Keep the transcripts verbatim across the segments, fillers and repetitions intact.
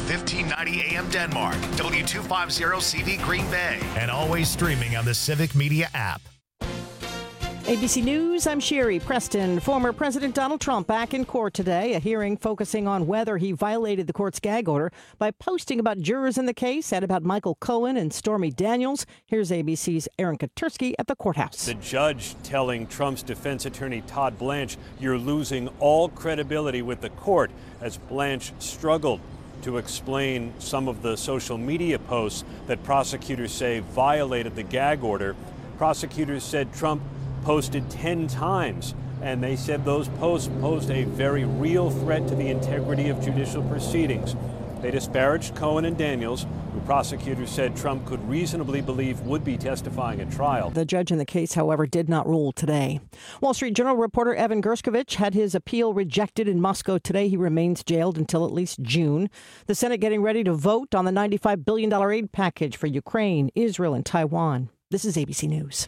fifteen ninety A M Denmark, W two fifty C V Green Bay, and always streaming on the Civic Media app. A B C News, I'm Sherry Preston. Former President Donald Trump back in court today, a hearing focusing on whether he violated the court's gag order by posting about jurors in the case and about Michael Cohen and Stormy Daniels. Here's A B C's Aaron Katersky at the courthouse. The judge telling Trump's defense attorney Todd Blanche, you're losing all credibility with the court, as Blanche struggled to explain some of the social media posts that prosecutors say violated the gag order. Prosecutors said Trump posted ten times, and they said those posts posed a very real threat to the integrity of judicial proceedings. They disparaged Cohen and Daniels, who prosecutors said Trump could reasonably believe would be testifying at trial. The judge in the case, however, did not rule today. Wall Street Journal reporter Evan Gershkovich had his appeal rejected in Moscow today. He remains jailed until at least June. The Senate getting ready to vote on the ninety-five billion dollars aid package for Ukraine, Israel, and Taiwan. This is A B C News.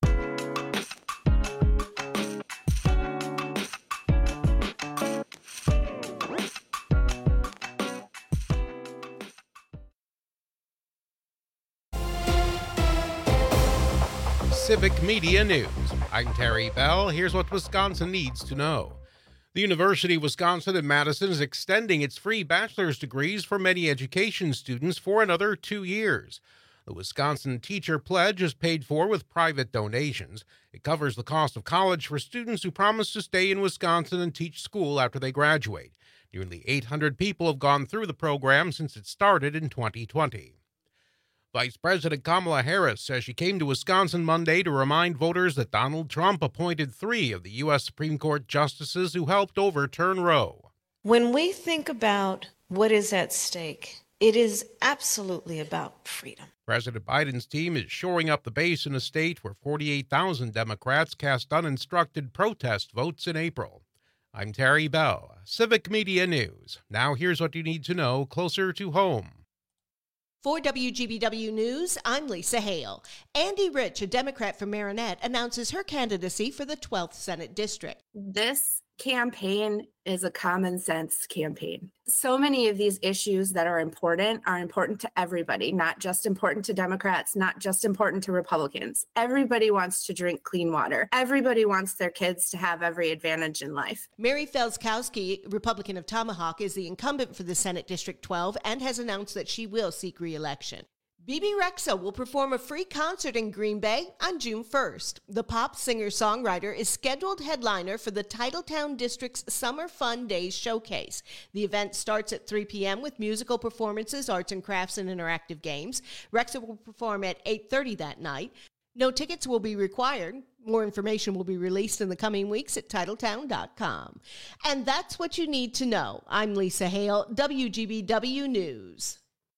Civic Media News. I'm Terry Bell. Here's what Wisconsin needs to know. The University of Wisconsin in Madison is extending its free bachelor's degrees for many education students for another two years. The Wisconsin Teacher Pledge is paid for with private donations. It covers the cost of college for students who promise to stay in Wisconsin and teach school after they graduate. Nearly eight hundred people have gone through the program since it started in twenty twenty. Vice President Kamala Harris says she came to Wisconsin Monday to remind voters that Donald Trump appointed three of the U S Supreme Court justices who helped overturn Roe. When we think about what is at stake, it is absolutely about freedom. President Biden's team is shoring up the base in a state where forty-eight thousand Democrats cast uninstructed protest votes in April. I'm Terry Bell, Civic Media News. Now here's what you need to know closer to home. For W G B W News, I'm Lisa Hale. Andy Rich, a Democrat from Marinette, announces her candidacy for the twelfth Senate District. This campaign is a common sense campaign. So many of these issues that are important are important to everybody, not just important to Democrats, not just important to Republicans. Everybody wants to drink clean water. Everybody wants their kids to have every advantage in life. Mary Felskowski, Republican of Tomahawk, is the incumbent for the Senate District twelve and has announced that she will seek re-election. B B Rexa will perform a free concert in Green Bay on June first. The pop singer-songwriter is scheduled headliner for the Titletown District's Summer Fun Days Showcase. The event starts at three p.m. with musical performances, arts and crafts, and interactive games. Rexa will perform at eight thirty that night. No tickets will be required. More information will be released in the coming weeks at Titletown dot com. And that's what you need to know. I'm Lisa Hale, W G B W News.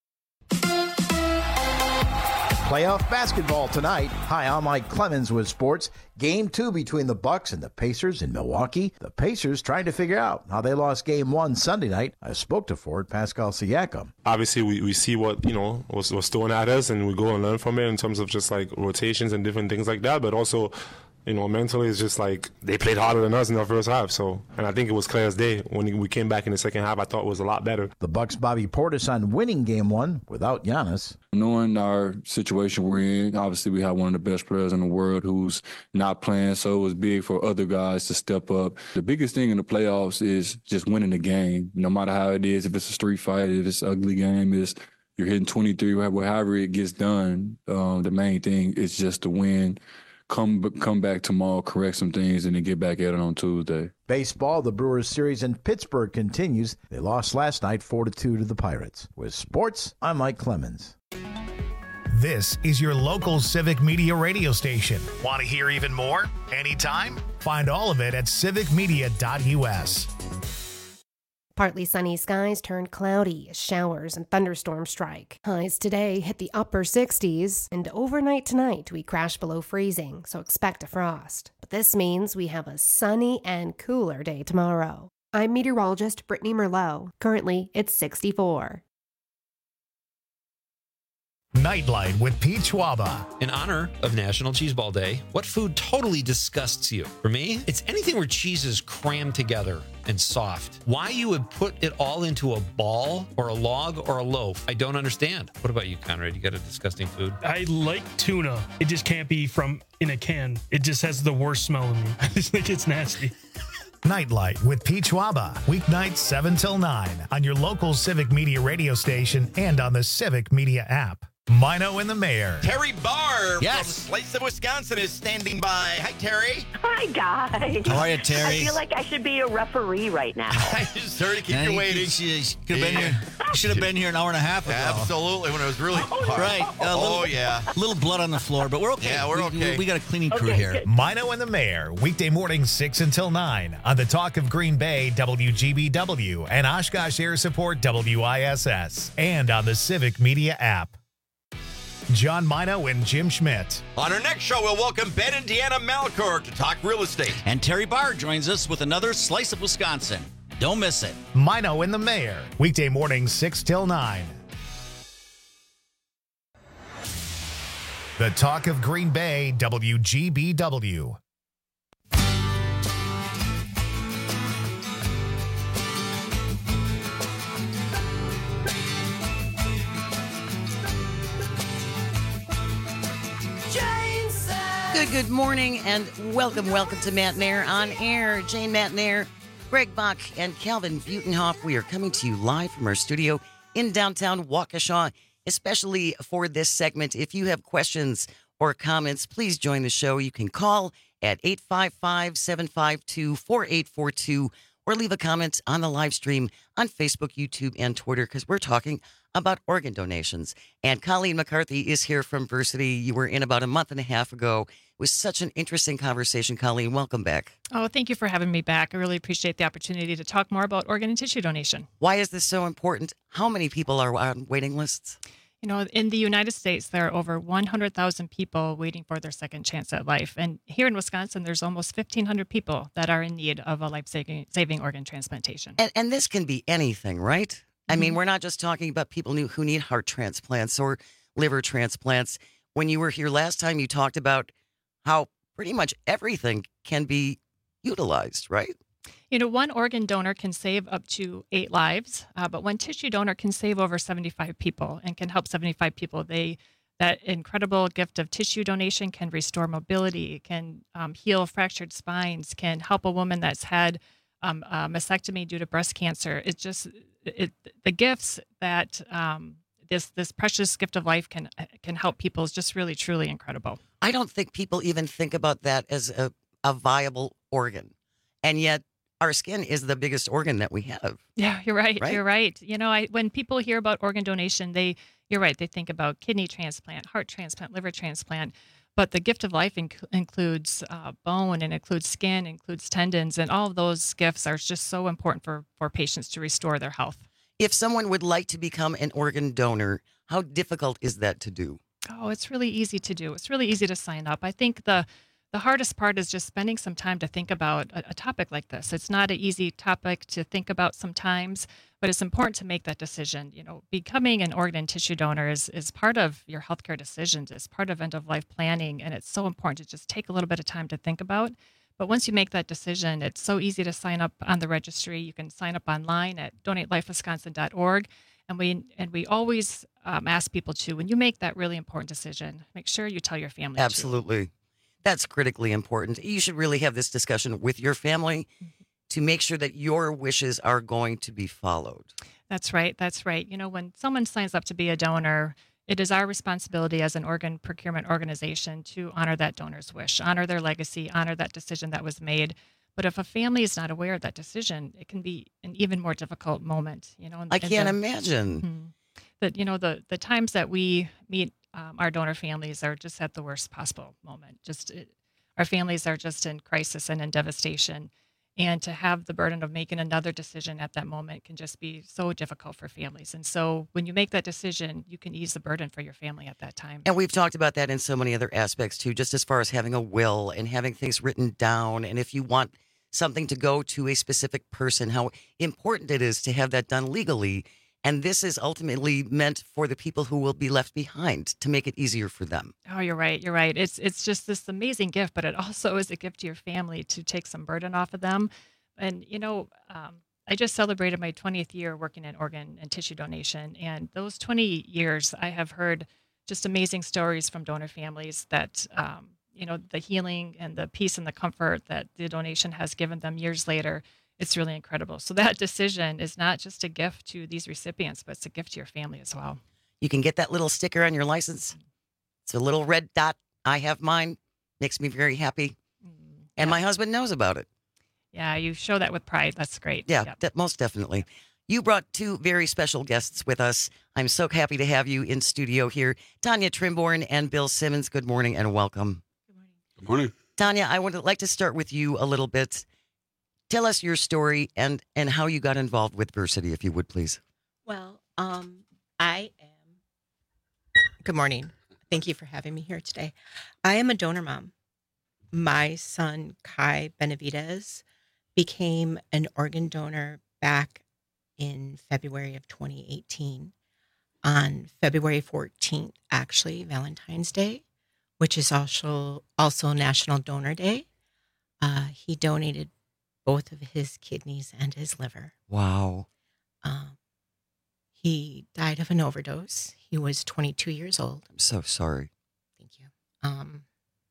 Playoff basketball tonight. Hi, I'm Mike Clemens with sports. Game two between the Bucks and the Pacers in Milwaukee. The Pacers trying to figure out how they lost game one Sunday night. I spoke to Ford Pascal Siakam. Obviously, we, we see what, you know, was, was thrown at us, and we go and learn from it in terms of just like rotations and different things like that. But also, you know, mentally, it's just like they played harder than us in the first half. So, and I think it was clear as day when we came back in the second half. I thought it was a lot better. The Bucks' Bobby Portis on winning game one without Giannis. Knowing our situation we're in, obviously we have one of the best players in the world who's not playing, so it was big for other guys to step up. The biggest thing in the playoffs is just winning the game, no matter how it is. If it's a street fight, if it's an ugly game, is you're hitting twenty-three, however it gets done. Um, the main thing is just to win. Come come back tomorrow, correct some things, and then get back at it on Tuesday. Baseball, the Brewers series in Pittsburgh continues. They lost last night four to two to the Pirates. With sports, I'm Mike Clemens. This is your local Civic Media radio station. Want to hear even more? Anytime? Find all of it at civic media dot u s. Partly sunny skies turned cloudy as showers and thunderstorms strike. Highs today hit the upper sixties, and overnight tonight we crash below freezing, so expect a frost. But this means we have a sunny and cooler day tomorrow. I'm meteorologist Brittany Merlot. Currently, it's sixty-four. Nightlight with Pete Schwaba. In honor of National Cheese Ball Day, what food totally disgusts you? For me, it's anything where cheese is crammed together and soft. Why you would put it all into a ball or a log or a loaf, I don't understand. What about you, Conrad? You got a disgusting food? I like tuna. It just can't be from in a can. It just has the worst smell to me. I just think it's nasty. Nightlight with Pete Schwaba. Weeknights seven till nine on your local Civic Media radio station and on the Civic Media app. Mino and the Mayor. Terry Barr yes. from Slice of Wisconsin is standing by. Hi, Terry. Hi, guys. How are you, Terry? I feel like I should be a referee right now. I just heard to keep yeah, you you waiting. Could, you could have been here. You should have been here an hour and a half ago. Absolutely, when it was really hard. Right. A oh, little, yeah. A little blood on the floor, but we're okay. Yeah, we're we, okay. We, we got a cleaning crew okay, here. good. Mino and the Mayor, weekday mornings six until nine on the Talk of Green Bay, W G B W, and Oshkosh Air Support, W I S S, and on the Civic Media app. John Mino and Jim Schmidt. On our next show, we'll welcome Ben and Deanna Malcourt to talk real estate. And Terry Barr joins us with another Slice of Wisconsin. Don't miss it. Mino and the Mayor, weekday mornings six till nine. The Talk of Green Bay, W G B W. Good, good morning, and welcome, welcome to Matt Nair on air. Jane Matt Nair, Greg Bach, and Calvin Butenhoff. We are coming to you live from our studio in downtown Waukesha, especially for this segment. If you have questions or comments, please join the show. You can call at eight five five, seven five two, four eight four two or leave a comment on the live stream on Facebook, YouTube, and Twitter, because we're talking about organ donations. And Colleen McCarthy is here from Versity. You were in about a month and a half ago. It was such an interesting conversation. Colleen, welcome back. Oh, thank you for having me back. I really appreciate the opportunity to talk more about organ and tissue donation. Why is this so important? How many people are on waiting lists? You know, in the United States, there are over one hundred thousand people waiting for their second chance at life. And here in Wisconsin, there's almost fifteen hundred people that are in need of a life-saving saving organ transplantation. And, and this can be anything, right? Mm-hmm. I mean, we're not just talking about people who, who need heart transplants or liver transplants. When you were here last time, you talked about how pretty much everything can be utilized, right? You know, one organ donor can save up to eight lives, uh, but one tissue donor can save over seventy-five people and can help seventy-five people. They that incredible gift of tissue donation can restore mobility, can um, heal fractured spines, can help a woman that's had um, a mastectomy due to breast cancer. It's just it, the gifts that um, this this precious gift of life can can help people is just really, truly incredible. I don't think people even think about that as a, a viable organ, and yet our skin is the biggest organ that we have. Yeah, you're right. Right? You're right. You know, I when people hear about organ donation, they you're right. They think about kidney transplant, heart transplant, liver transplant. But the gift of life inc- includes uh, bone and includes skin, includes tendons, and all of those gifts are just so important for, for patients to restore their health. If someone would like to become an organ donor, how difficult is that to do? Oh, it's really easy to do. It's really easy to sign up. I think the The hardest part is just spending some time to think about a, a topic like this. It's not an easy topic to think about sometimes, but it's important to make that decision. You know, becoming an organ and tissue donor is, is part of your healthcare decisions. It's part of end-of-life planning, and it's so important to just take a little bit of time to think about. But once you make that decision, it's so easy to sign up on the registry. You can sign up online at donate life wisconsin dot org. And we and we always um, ask people to, when you make that really important decision, make sure you tell your family. Absolutely. Too. That's critically important. You should really have this discussion with your family to make sure that your wishes are going to be followed. That's right. That's right. You know, when someone signs up to be a donor, it is our responsibility as an organ procurement organization to honor that donor's wish, honor their legacy, honor that decision that was made. But if a family is not aware of that decision, it can be an even more difficult moment. You know, I can't the, imagine. Mm-hmm. That, you know, the, the times that we meet Um, our donor families are just at the worst possible moment. Just it, our families are just in crisis and in devastation. And to have the burden of making another decision at that moment can just be so difficult for families. And so when you make that decision, you can ease the burden for your family at that time. And we've talked about that in so many other aspects too, just as far as having a will and having things written down. And if you want something to go to a specific person, how important it is to have that done legally And this is ultimately meant for the people who will be left behind to make it easier for them. Oh, you're right. You're right. It's it's just this amazing gift, but it also is a gift to your family to take some burden off of them. And, you know, um, I just celebrated my twentieth year working in organ and tissue donation. And those twenty years, I have heard just amazing stories from donor families that, um, you know, the healing and the peace and the comfort that the donation has given them years later. It's really incredible. So that decision is not just a gift to these recipients, but it's a gift to your family as well. You can get that little sticker on your license. It's a little red dot. I have mine. Makes me very happy. And my husband knows about it. Yeah, you show that with pride. That's great. Yeah, Yep. de- most definitely. You brought two very special guests with us. I'm so happy to have you in studio here. Tanya Trimborn and Bill Simmons, good morning and welcome. Good morning. Tanya, I would like to start with you a little bit. Tell us your story and, and how you got involved with Versity, if you would, please. Well, um, I am. Good morning. Thank you for having me here today. I am a donor mom. My son, Kai Benavidez, became an organ donor back in February of twenty eighteen. On February fourteenth, actually, Valentine's Day, which is also, also National Donor Day, uh, he donated both of his kidneys and his liver. Wow. Um, he died of an overdose. He was twenty-two years old. I'm so sorry. Thank you. Um,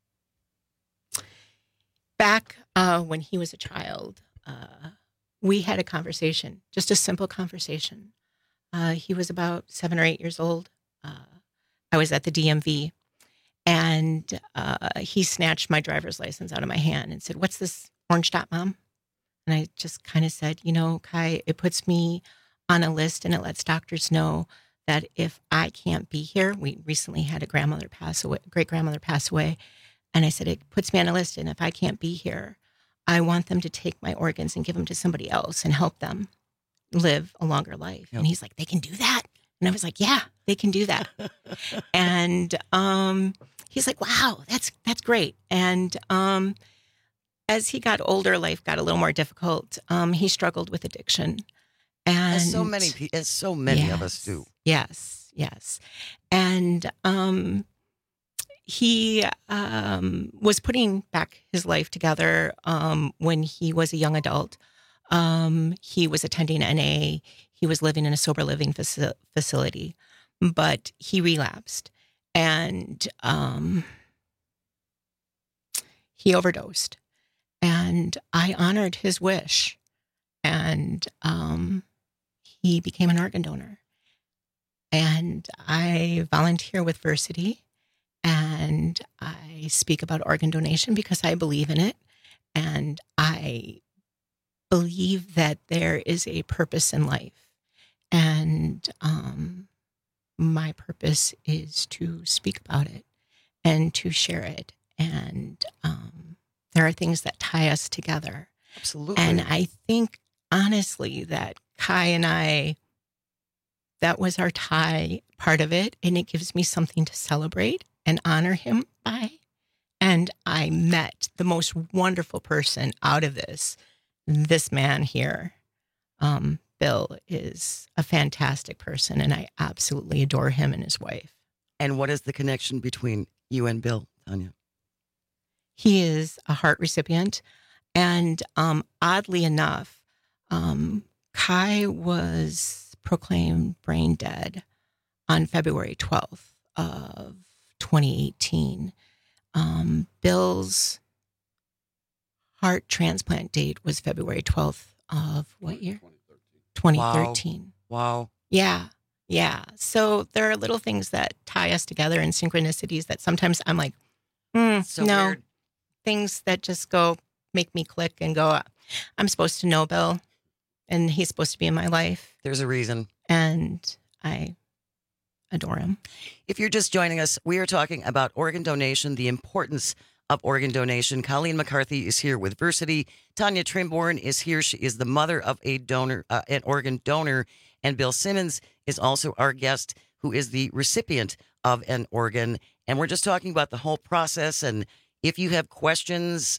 back uh, when he was a child, uh, we had a conversation, just a simple conversation. Uh, he was about seven or eight years old. Uh, I was at the D M V, and uh, he snatched my driver's license out of my hand and said, "What's this orange dot, Mom?" And I just kind of said, you know, Kai, it puts me on a list and it lets doctors know that if I can't be here, we recently had a grandmother pass away, great grandmother pass away. And I said, it puts me on a list. And if I can't be here, I want them to take my organs and give them to somebody else and help them live a longer life. Yep. And he's like, they can do that. And I was like, yeah, they can do that. And um, he's like, wow, that's, that's great. And, um, as he got older, life got a little more difficult. Um, he struggled with addiction, and as so many, pe- as so many yes, of us do. Yes, yes, and um, he um, was putting back his life together um, when he was a young adult. Um, he was attending N A. He was living in a sober living faci- facility, but he relapsed, and um, he overdosed. And I honored his wish, and um, he became an organ donor. And I volunteer with Versity, and I speak about organ donation because I believe in it. And I believe that there is a purpose in life. And um, my purpose is to speak about it and to share it. And um, there are things that tie us together. Absolutely. And I think, honestly, that Kai and I, that was our tie part of it. And it gives me something to celebrate and honor him by. And I met the most wonderful person out of this. This man here, um, Bill, is a fantastic person. And I absolutely adore him and his wife. And what is the connection between you and Bill, Tanya? He is a heart recipient. And um, oddly enough, um, Kai was proclaimed brain dead on February twelfth of twenty eighteen. Um, Bill's heart transplant date was February twelfth of what year? twenty thirteen. Wow. wow. Yeah. Yeah. So there are little things that tie us together and synchronicities that sometimes I'm like, mm, So no. weird. Things that just go make me click and go, I'm supposed to know Bill and he's supposed to be in my life. There's a reason. And I adore him. If you're just joining us, we are talking about organ donation, the importance of organ donation. Colleen McCarthy is here with Versity. Tanya Trimborn is here. She is the mother of a donor, uh, an organ donor. And Bill Simmons is also our guest, who is the recipient of an organ. And we're just talking about the whole process. And if you have questions,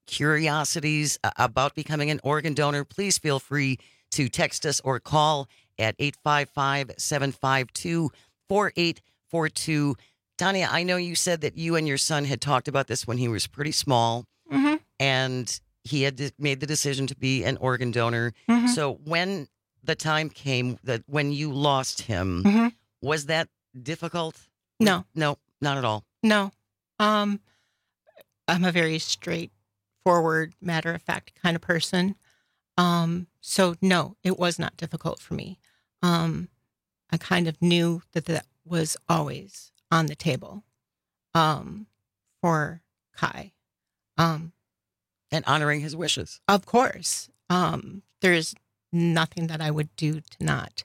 curiosities about becoming an organ donor, please feel free to text us or call at eight five five, seven five two, four eight four two. Tanya, I know you said that you and your son had talked about this when he was pretty small, Mm-hmm. and he had de- made the decision to be an organ donor. Mhm. So when the time came that when you lost him, Mhm. was that difficult? No. No, not at all. No. Um, I'm a very straightforward, matter of fact kind of person. Um, so no, it was not difficult for me. Um, I kind of knew that that was always on the table, um, for Kai. Um, and honoring his wishes. Of course. Um, there's nothing that I would do to not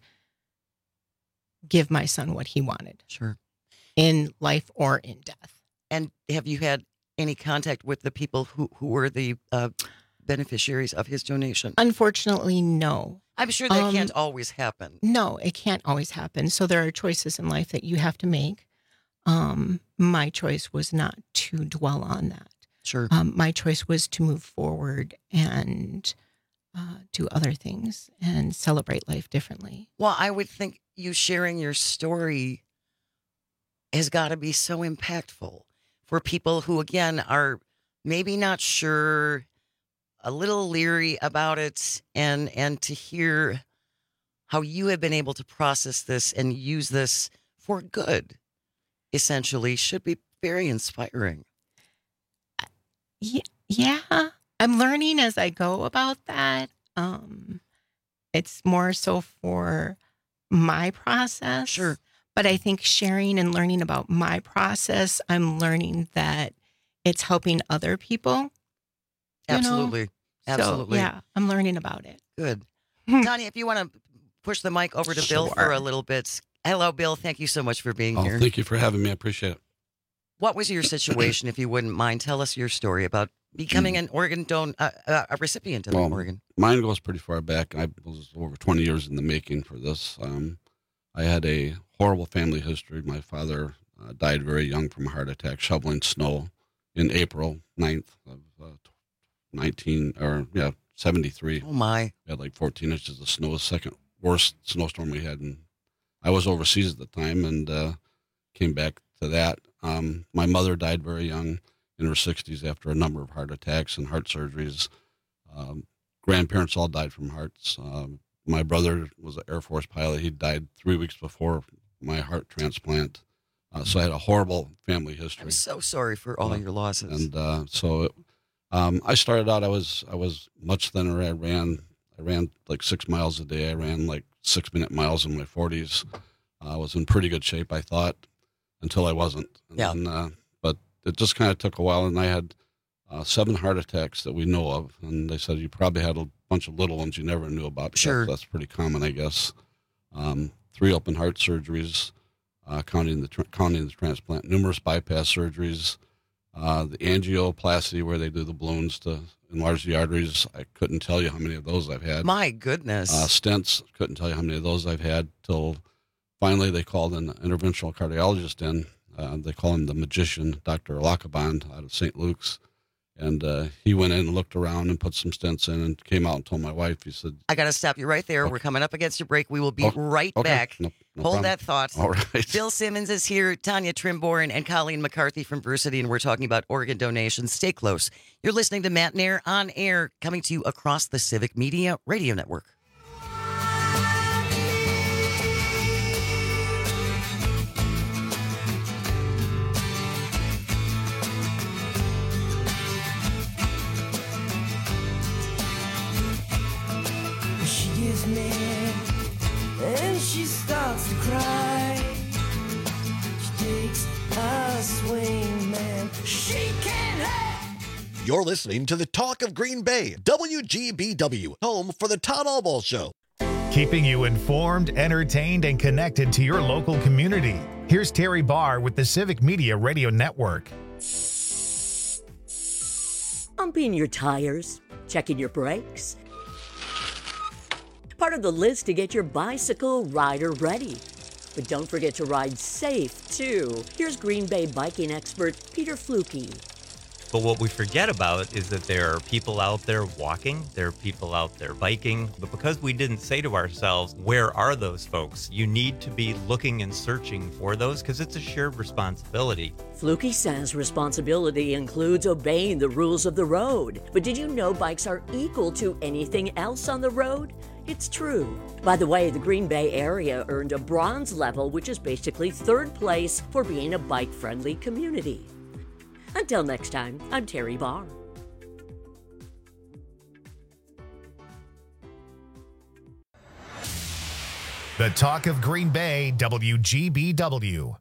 give my son what he wanted. Sure. In life or in death. And have you had any contact with the people who, who were the uh, beneficiaries of his donation? Unfortunately, no. I'm sure that Um, can't always happen. No, it can't always happen. So there are choices in life that you have to make. Um, my choice was not to dwell on that. Sure. Um, my choice was to move forward and uh, do other things and celebrate life differently. Well, I would think you sharing your story has got to be so impactful for people who, again, are maybe not sure, a little leery about it, and and to hear how you have been able to process this and use this for good, essentially, should be very inspiring. Yeah, yeah, I'm learning as I go about that. Um, it's more so for my process. Sure. But I think sharing and learning about my process, I'm learning that it's helping other people. you know? Absolutely. Absolutely. So, yeah, I'm learning about it. Good. Tanya, if you want to push the mic over to Bill for Sure. a little bit. Hello, Bill. Thank you so much for being Oh, here. thank you for having me. I appreciate it. What was your situation, if you wouldn't mind? Tell us your story about becoming an organ don uh, uh, a recipient of Well, an organ. mine goes pretty far back. I was over twenty years in the making for this. Um, I had a horrible family history. My father uh, died very young from a heart attack shoveling snow in April ninth of uh, nineteen or yeah seventy-three. Oh my! We had like fourteen inches of snow. The second worst snowstorm we had, and I was overseas at the time and uh, came back to that. Um, my mother died very young, in her sixties, after a number of heart attacks and heart surgeries. Um, grandparents all died from hearts. Um, my brother was an Air Force pilot. He died three weeks before my heart transplant. Uh, so I had a horrible family history. I'm so sorry for all Uh, of your losses. And uh, so it, um, I started out, I was I was much thinner. I ran I ran like six miles a day. I ran like six minute miles in my forties. Uh, I was in pretty good shape, I thought, until I wasn't. And Yeah. then, uh, but it just kind of took a while, and I had uh, seven heart attacks that we know of. And they said you probably had a bunch of little ones you never knew about. Sure. That's, that's pretty common, I guess. Um, three open heart surgeries, uh, counting the tr- counting the transplant, numerous bypass surgeries, uh, the angioplasty where they do the balloons to enlarge the arteries. I couldn't tell you how many of those I've had. My goodness. Uh, stents, couldn't tell you how many of those I've had till finally they called an interventional cardiologist in. Uh, they call him the magician, Doctor Lacaband out of Saint Luke's. And uh, he went in and looked around and put some stents in and came out and told my wife, he said, I got to stop you right there. We're coming up against your break. We will be Oh, right okay. back. No- no Hold problem. that thought. All right. Bill Simmons is here, Tanya Trimborn, and Colleen McCarthy from Versity, and we're talking about organ donations. Stay close. You're listening to Matt Nair on air, coming to you across the Civic Media Radio Network. She gets mad and she starts to cry. She takes a swing, man. She can't have. You're listening to the Talk of Green Bay, W G B W, home for the Todd Allball Show. Keeping you informed, entertained, and connected to your local community. Here's Terry Barr with the Civic Media Radio Network. Pumping your tires, checking your brakes. Part of the list to get your bicycle rider ready. But don't forget to ride safe, too. Here's Green Bay biking expert Peter Fluke. But what we forget about is that there are people out there walking, there are people out there biking. But because we didn't say to ourselves, where are those folks? You need to be looking and searching for those because it's a shared responsibility. Fluky says responsibility includes obeying the rules of the road. But did you know bikes are equal to anything else on the road? It's true. By the way, the Green Bay area earned a bronze level, which is basically third place for being a bike-friendly community. Until next time, I'm Terry Barr. The Talk of Green Bay, W G B W.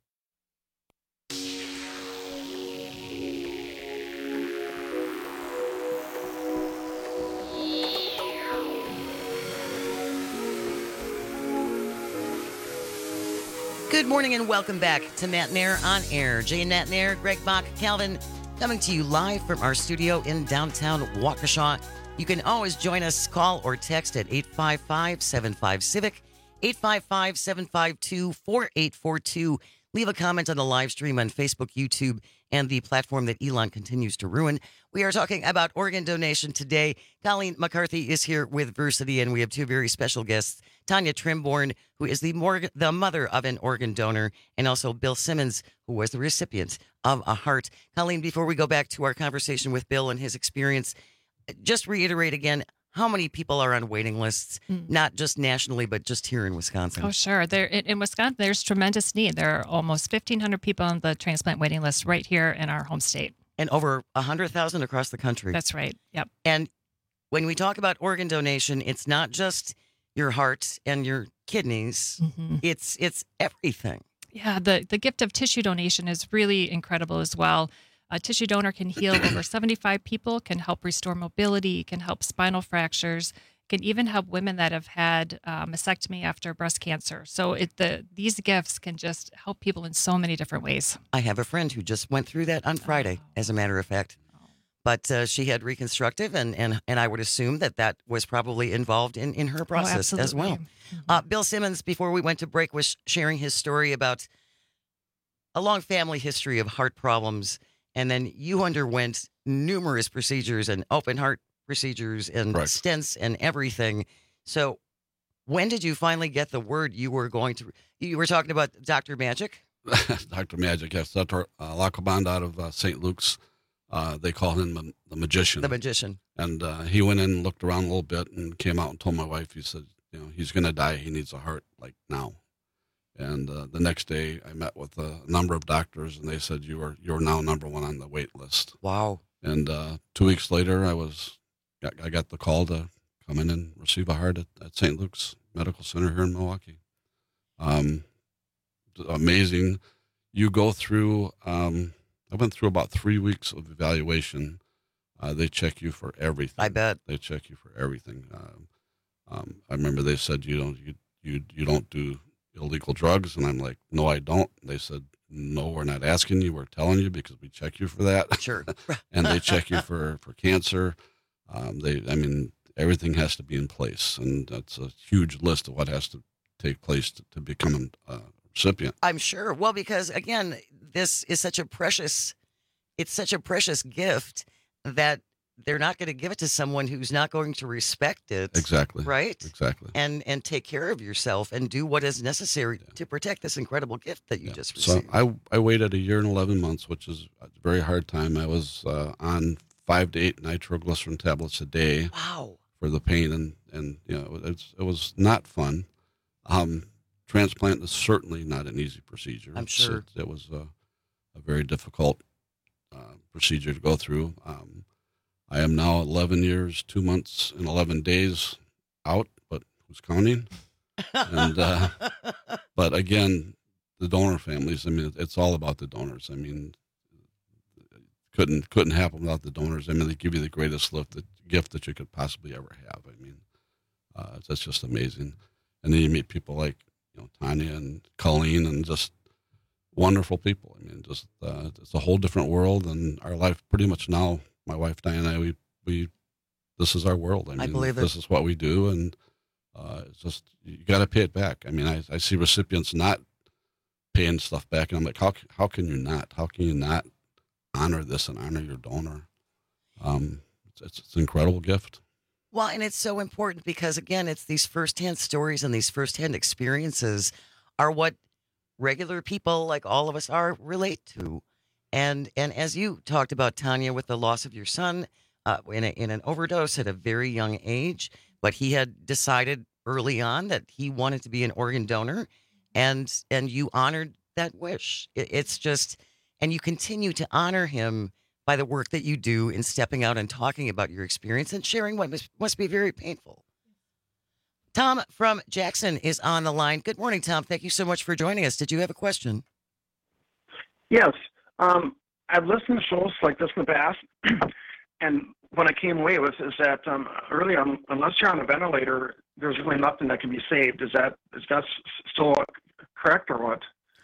Good morning and welcome back to Matt Nair on Air. Jay and Matt Nair, Greg Bach, Calvin, coming to you live from our studio in downtown Waukesha. You can always join us, call or text at eight five five, seven five, CIVIC, eight five five, seven five two, four eight four two. Leave a comment on the live stream on Facebook, YouTube, and the platform that Elon continues to ruin. We are talking about organ donation today. Colleen McCarthy is here with Versity, and we have two very special guests. Tanya Trimborn, who is the, morg- the mother of an organ donor, and also Bill Simmons, who was the recipient of a heart. Colleen, before we go back to our conversation with Bill and his experience, just reiterate again, how many people are on waiting lists, mm. not just nationally, but just here in Wisconsin? Oh, sure. There in, in Wisconsin, there's tremendous need. There are almost fifteen hundred people on the transplant waiting list right here in our home state. And over one hundred thousand across the country. That's right. Yep. And when we talk about organ donation, it's not just your heart and your kidneys. Mm-hmm. It's it's everything. Yeah, the, the gift of tissue donation is really incredible as well. A tissue donor can heal over seventy-five people, can help restore mobility, can help spinal fractures, can even help women that have had uh, mastectomy after breast cancer. So it, the these gifts can just help people in so many different ways. I have a friend who just went through that on Friday, oh. as a matter of fact. But uh, she had reconstructive, and, and, and I would assume that that was probably involved in, in her process oh, as well. Mm-hmm. Uh, Bill Simmons, before we went to break, was sharing his story about a long family history of heart problems. And then you underwent numerous procedures and open heart procedures and Correct. stents and everything. So when did you finally get the word you were going to, you were talking about Doctor Magic? Doctor Magic, yes. Doctor Uh, Lacoband out of uh, Saint Luke's. Uh, they call him the, the magician. The magician. And uh, he went in and looked around a little bit and came out and told my wife, he said, you know, he's going to die. He needs a heart like now. And uh, the next day, I met with a number of doctors, and they said you are you're now number one on the wait list. Wow! And uh, two weeks later, I was I got the call to come in and receive a heart at, at Saint Luke's Medical Center here in Milwaukee. Um, amazing. You go through. Um, I went through about three weeks of evaluation. Uh, they check you for everything. I bet they check you for everything. Um, um, I remember they said you don't you you you don't do illegal drugs, and I'm like, no, I don't. They said, no, we're not asking you, we're telling you because we check you for that. Sure. And they check you for, for cancer. Um, they, I mean, everything has to be in place, and that's a huge list of what has to take place to, to become a recipient. I'm sure. Well, because again, this is such a precious, it's such a precious gift that they're not going to give it to someone who's not going to respect it. Exactly. Right? Exactly. And and take care of yourself and do what is necessary yeah. to protect this incredible gift that you yeah. just received. So I, I waited a year and eleven months, which is a very hard time. I was uh, on five to eight nitroglycerin tablets a day. Wow. For the pain, and, and you know, it's, it was not fun. Um, transplant is certainly not an easy procedure. I'm sure. It, it was a, a very difficult uh, procedure to go through. Um, I am now eleven years, two months, and eleven days out, but who's counting? And uh, but again, the donor families. I mean, it's all about the donors. I mean, couldn't couldn't happen without the donors. I mean, they give you the greatest lift, the gift that you could possibly ever have. I mean, uh, that's just amazing. And then you meet people like you know Tanya and Colleen, and just wonderful people. I mean, just uh, it's a whole different world, and our life pretty much now. My wife Diane and I, we, we, this is our world. I mean, I believe it. This is what we do, and uh, it's just you got to pay it back. I mean, I, I see recipients not paying stuff back, and I'm like, how how can you not? How can you not honor this and honor your donor. Um, it's, it's an incredible gift. Well, and it's so important because, again, it's these firsthand stories and these firsthand experiences are what regular people like all of us are relate to. And and as you talked about, Tanya, with the loss of your son uh, in, a, in an overdose at a very young age, but he had decided early on that he wanted to be an organ donor, and and you honored that wish. It, it's just, and you continue to honor him by the work that you do in stepping out and talking about your experience and sharing what must, must be very painful. Tom from Jackson is on the line. Good morning, Tom. Thank you so much for joining us. Did you have a question? Yes. Um, I've listened to shows like this in the past, and what I came away with is that um, early on, unless you're on a ventilator, there's really nothing that can be saved. Is that is that still correct or what?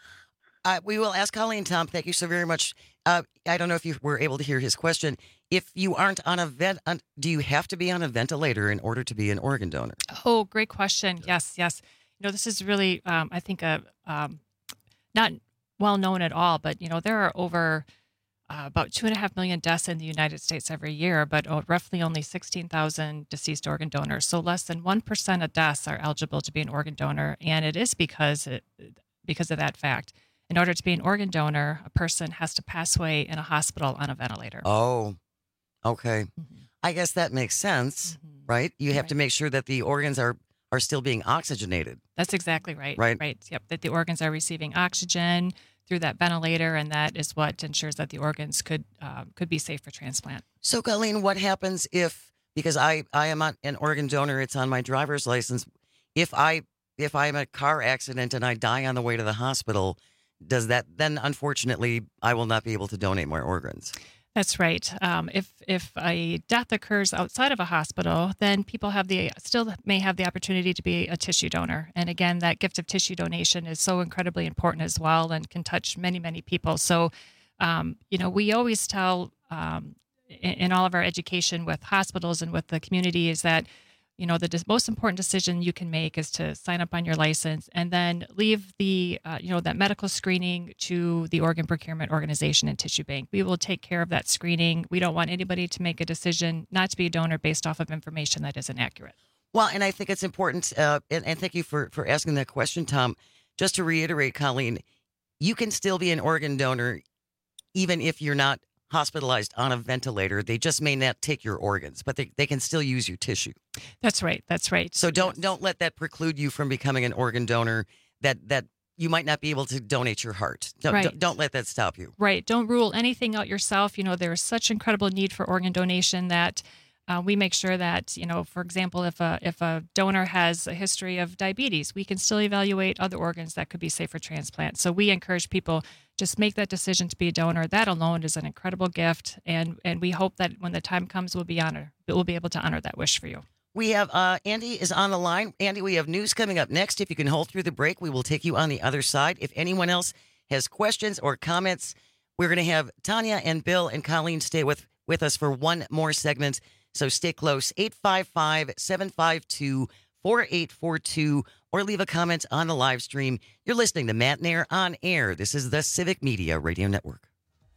Uh, we will ask Colleen, Tom. Thank you so very much. Uh, I don't know if you were able to hear his question. If you aren't on a vent, on, do you have to be on a ventilator in order to be an organ donor? Oh, great question. Yes, yes. You know, this is really, um, I think, a um, not well known at all, but, you know, there are over uh, about two and a half million deaths in the United States every year, but oh, roughly only sixteen thousand deceased organ donors. So less than one percent of deaths are eligible to be an organ donor. And it is because it, because of that fact. In order to be an organ donor, a person has to pass away in a hospital on a ventilator. Oh, okay. Mm-hmm. I guess that makes sense, mm-hmm. right? You have right. to make sure that the organs are, are still being oxygenated. That's exactly right. Right. Right. Yep. That the organs are receiving oxygen through that ventilator, and that is what ensures that the organs could uh, could be safe for transplant. So, Colleen, what happens if, because I, I am an organ donor, it's on my driver's license, if I if I'm in a car accident and I die on the way to the hospital, does that then, unfortunately, I will not be able to donate more organs? That's right. Um, if if a death occurs outside of a hospital, then people have the still may have the opportunity to be a tissue donor. And again, that gift of tissue donation is so incredibly important as well, and can touch many, many people. So, um, you know, we always tell um, in, in all of our education with hospitals and with the community is that, you know, the dis- most important decision you can make is to sign up on your license and then leave the, uh, you know, that medical screening to the organ procurement organization and tissue bank. We will take care of that screening. We don't want anybody to make a decision not to be a donor based off of information that isn't accurate. Well, and I think it's important, uh, and, and thank you for, for asking that question, Tom. Just to reiterate, Colleen, you can still be an organ donor even if you're not hospitalized on a ventilator. They just may not take your organs, but they, they can still use your tissue. That's right. That's right. So don't yes. don't let that preclude you from becoming an organ donor, that that you might not be able to donate your heart. Don't, right. don't, don't let that stop you. Right. Don't rule anything out yourself. You know, there is such incredible need for organ donation that uh, we make sure that, you know, for example, if a if a donor has a history of diabetes, we can still evaluate other organs that could be safe for transplant. So we encourage people just make that decision to be a donor. That alone is an incredible gift, and and we hope that when the time comes, we'll be honor we'll be able to honor that wish for you. We have uh, Andy is on the line. Andy, we have news coming up next. If you can hold through the break, we will take you on the other side. If anyone else has questions or comments, we're going to have Tanya and Bill and Colleen stay with, with us for one more segment. So stay close. eight five five, seven five two, four eight four two, or leave a comment on the live stream. You're listening to Matt Nair on Air. This is the Civic Media Radio Network.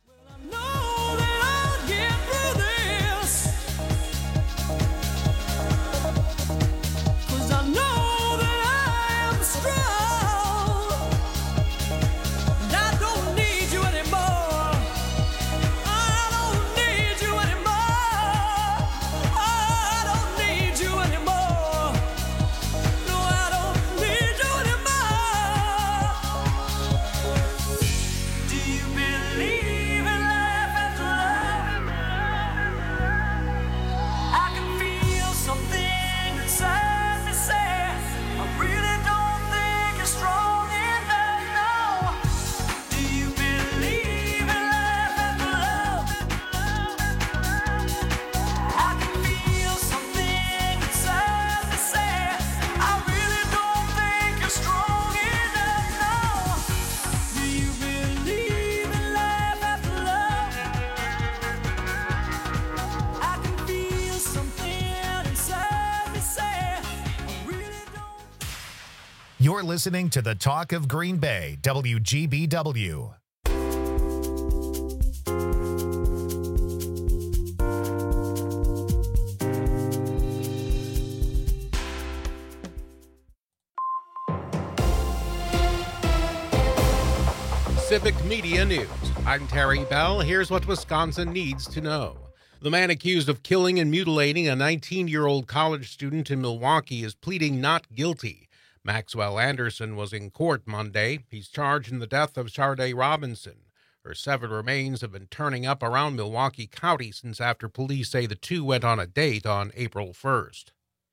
You're listening to the Talk of Green Bay, W G B W. Civic Media News. I'm Terry Bell. Here's what Wisconsin needs to know. The man accused of killing and mutilating a nineteen-year-old college student in Milwaukee is pleading not guilty. Maxwell Anderson was in court Monday. He's charged in the death of Sharday Robinson. Her severed remains have been turning up around Milwaukee County since after police say the two went on a date on April first.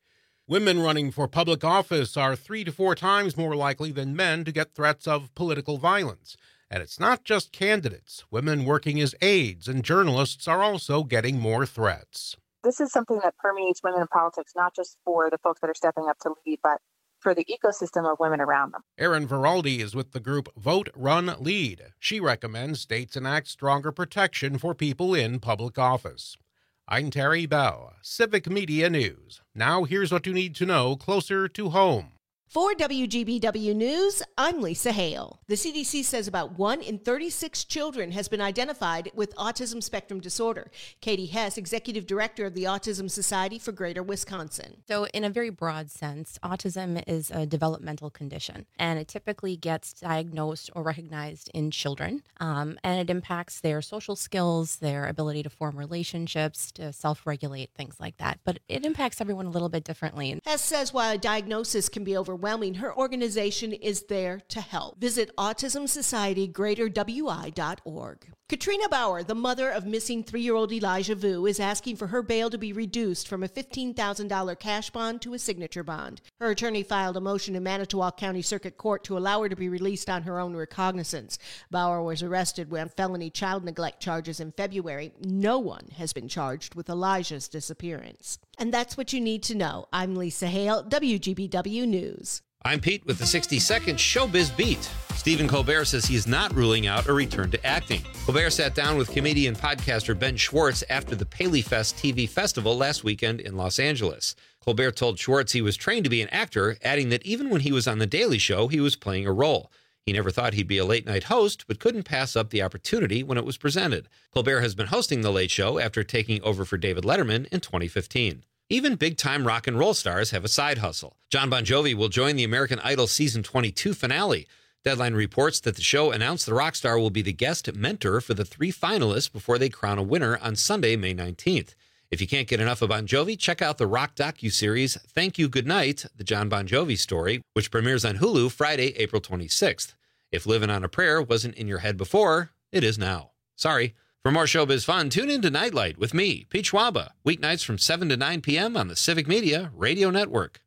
Women running for public office are three to four times more likely than men to get threats of political violence. And it's not just candidates. Women working as aides and journalists are also getting more threats. This is something that permeates women in politics, not just for the folks that are stepping up to lead, but for the ecosystem of women around them. Erin Veraldi is with the group Vote, Run, Lead. She recommends states enact stronger protection for people in public office. I'm Terry Bell, Civic Media News. Now here's what you need to know closer to home. For W G B W News, I'm Lisa Hale. The C D C says about one in thirty-six children has been identified with autism spectrum disorder. Katie Hess, Executive Director of the Autism Society for Greater Wisconsin. So in a very broad sense, autism is a developmental condition, and it typically gets diagnosed or recognized in children, um, and it impacts their social skills, their ability to form relationships, to self-regulate, things like that. But it impacts everyone a little bit differently. Hess says while a diagnosis can be overwhelming, her organization is there to help. Visit autism society greater w i dot org. Katrina Bauer, the mother of missing three-year-old Elijah Vu, is asking for her bail to be reduced from a fifteen thousand dollars cash bond to a signature bond. Her attorney filed a motion in Manitowoc County Circuit Court to allow her to be released on her own recognizance. Bauer was arrested on felony child neglect charges in February. No one has been charged with Elijah's disappearance. And that's what you need to know. I'm Lisa Hale, W G B W News. I'm Pete with the sixty-second Showbiz Beat. Stephen Colbert says he is not ruling out a return to acting. Colbert sat down with comedian podcaster Ben Schwartz after the Paley Fest T V festival last weekend in Los Angeles. Colbert told Schwartz he was trained to be an actor, adding that even when he was on The Daily Show, he was playing a role. He never thought he'd be a late-night host, but couldn't pass up the opportunity when it was presented. Colbert has been hosting The Late Show after taking over for David Letterman in twenty fifteen. Even big-time rock and roll stars have a side hustle. John Bon Jovi will join the American Idol Season twenty-two finale. Deadline reports that the show announced the rock star will be the guest mentor for the three finalists before they crown a winner on Sunday, May nineteenth. If you can't get enough of Bon Jovi, check out the rock docuseries Thank You Goodnight, the John Bon Jovi story, which premieres on Hulu Friday, April twenty-sixth. If Livin' on a Prayer wasn't in your head before, it is now. Sorry. For more showbiz fun, tune in to Nightlight with me, Pete Schwaba, weeknights from seven to nine p.m. on the Civic Media Radio Network.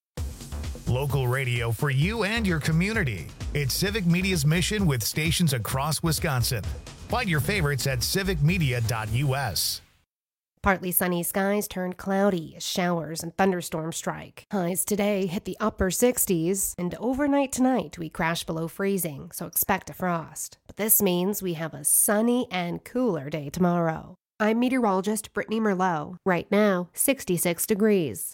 Local radio for you and your community. It's Civic Media's mission with stations across Wisconsin. Find your favorites at civic media dot u s. Partly sunny skies turn cloudy as showers and thunderstorms strike. Highs today hit the upper sixties, and overnight tonight we crash below freezing, so expect a frost. But this means we have a sunny and cooler day tomorrow. I'm meteorologist Brittany Merlot. Right now, sixty-six degrees.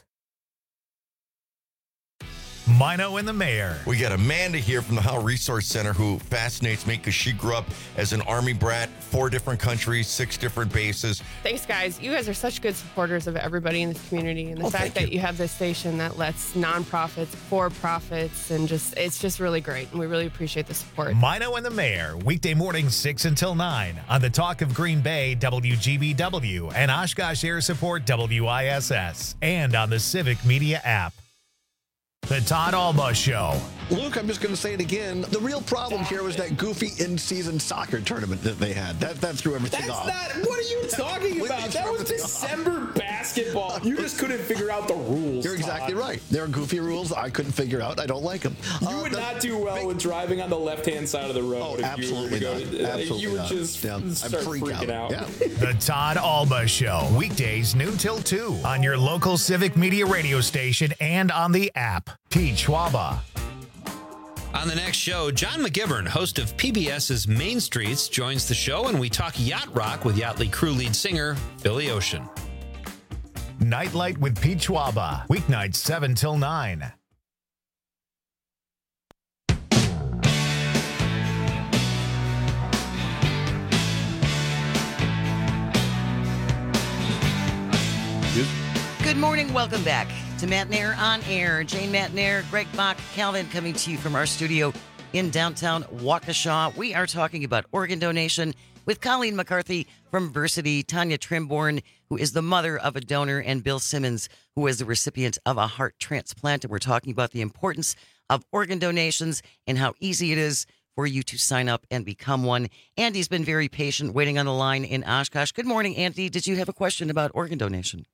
Mino and the Mayor. We got Amanda here from the Howe Resource Center who fascinates me because she grew up as an Army brat, four different countries, six different bases. Thanks, guys. You guys are such good supporters of everybody in this community. And the Oh, fact thank that you. you have this station that lets nonprofits, for-profits, and just, it's just really great. And we really appreciate the support. Mino and the Mayor, weekday mornings six until nine on the Talk of Green Bay, W G B W, and Oshkosh Air Support, W I S S, and on the Civic Media app. The Todd Alba Show. Luke, I'm just going to say it again. The real problem here was that goofy in-season soccer tournament that they had. That that threw everything That's off. not. What are you talking about? That was December basketball. You just couldn't figure out the rules. You're exactly Todd. right. There are goofy rules I couldn't figure out. I don't like them. You would not do well with driving on the left-hand side of the road. Oh, if absolutely you were to not. go, uh, Absolutely You would not. just Yeah, I'd start freak freaking out. out. Yeah. The Todd Alba Show, weekdays noon till two on your local Civic Media radio station and on the app. Pete Schwaba. On the next show, John McGivern, host of P B S's Main Streets, joins the show and we talk yacht rock with Yachtly crew lead singer Billy Ocean. Nightlight with Pete Schwaba, weeknights seven till nine. Good morning. Welcome back to Matt Nair on Air. Jane Matt Nair, Greg Bach, Calvin coming to you from our studio in downtown Waukesha. We are talking about organ donation with Colleen McCarthy from Versity, Tanya Trimborn, who is the mother of a donor, and Bill Simmons, who is the recipient of a heart transplant. And we're talking about the importance of organ donations and how easy it is for you to sign up and become one. Andy's been very patient waiting on the line in Oshkosh. Good morning, Andy. Did you have a question about organ donation?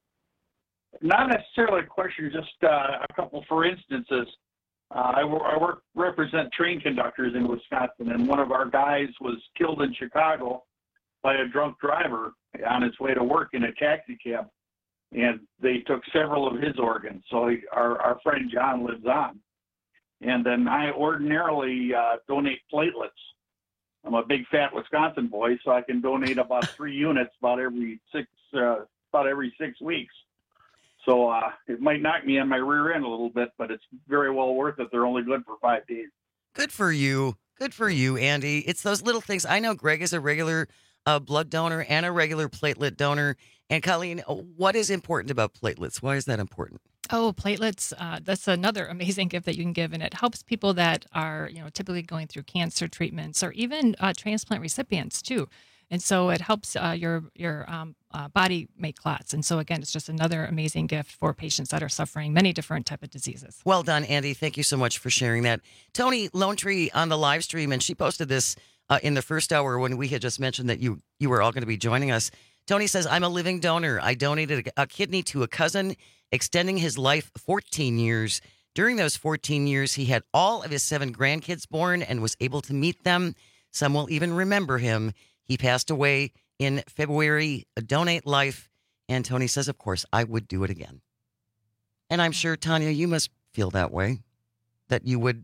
Not necessarily a question, just uh, a couple for instances. Uh, I, wor- I work represent train conductors in Wisconsin, and one of our guys was killed in Chicago by a drunk driver on his way to work in a taxi cab, and they took several of his organs. So he, our our friend John lives on, and then I ordinarily uh, donate platelets. I'm a big fat Wisconsin boy, so I can donate about three units about every six uh, about every six weeks. So uh, it might knock me on my rear end a little bit, but it's very well worth it. They're only good for five days. Good for you. Good for you, Andy. It's those little things. I know Greg is a regular uh, blood donor and a regular platelet donor. And Colleen, what is important about platelets? Why is that important? Oh, platelets, uh, that's another amazing gift that you can give. And it helps people that are, you know, typically going through cancer treatments or even uh, transplant recipients too. And so it helps uh, your your um, uh, body make clots. And so, again, it's just another amazing gift for patients that are suffering many different type of diseases. Well done, Andy. Thank you so much for sharing that. Tony Lone Tree on the live stream, and she posted this uh, in the first hour when we had just mentioned that you, you were all going to be joining us. Tony says, I'm a living donor. I donated a, a kidney to a cousin, extending his life fourteen years. During those fourteen years, he had all of his seven grandkids born and was able to meet them. Some will even remember him. He passed away in February. Donate life. And Tony says, of course, I would do it again. And I'm sure, Tanya, you must feel that way, that you would,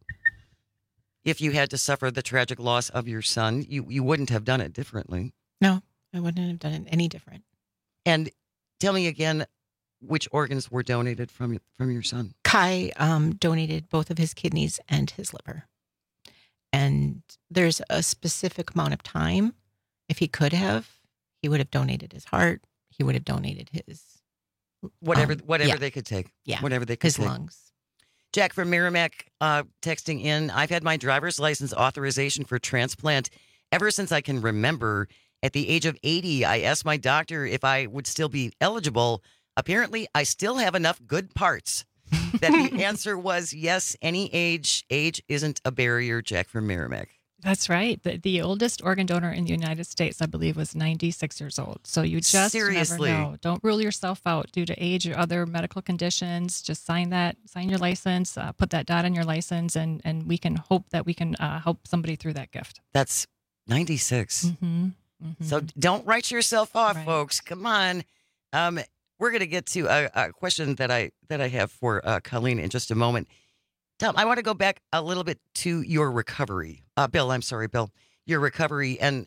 if you had to suffer the tragic loss of your son, you, you wouldn't have done it differently. No, I wouldn't have done it any different. And tell me again, which organs were donated from from your son? Kai um, donated both of his kidneys and his liver. And there's a specific amount of time. If he could have, he would have donated his heart. He would have donated his whatever um, whatever yeah. they could take. Yeah, whatever they could his take. lungs. Jack from Merrimack uh, texting in. I've had my driver's license authorization for transplant ever since I can remember. At the age of eighty, I asked my doctor if I would still be eligible. Apparently, I still have enough good parts. That the answer was yes. Any age, age isn't a barrier. Jack from Merrimack. That's right. The, the oldest organ donor in the United States, I believe, was ninety-six years old. So you just Seriously. never know. Don't rule yourself out due to age or other medical conditions. Just sign that, sign your license, uh, put that dot on your license, and, and we can hope that we can uh, help somebody through that gift. That's ninety-six. Mm-hmm. Mm-hmm. So don't write yourself off, Right. folks. Come on. Um, we're going to get to a, a question that I that I have for uh, Colleen in just a moment. Tom, I want to go back a little bit to your recovery. Uh, Bill, I'm sorry, Bill. Your recovery. And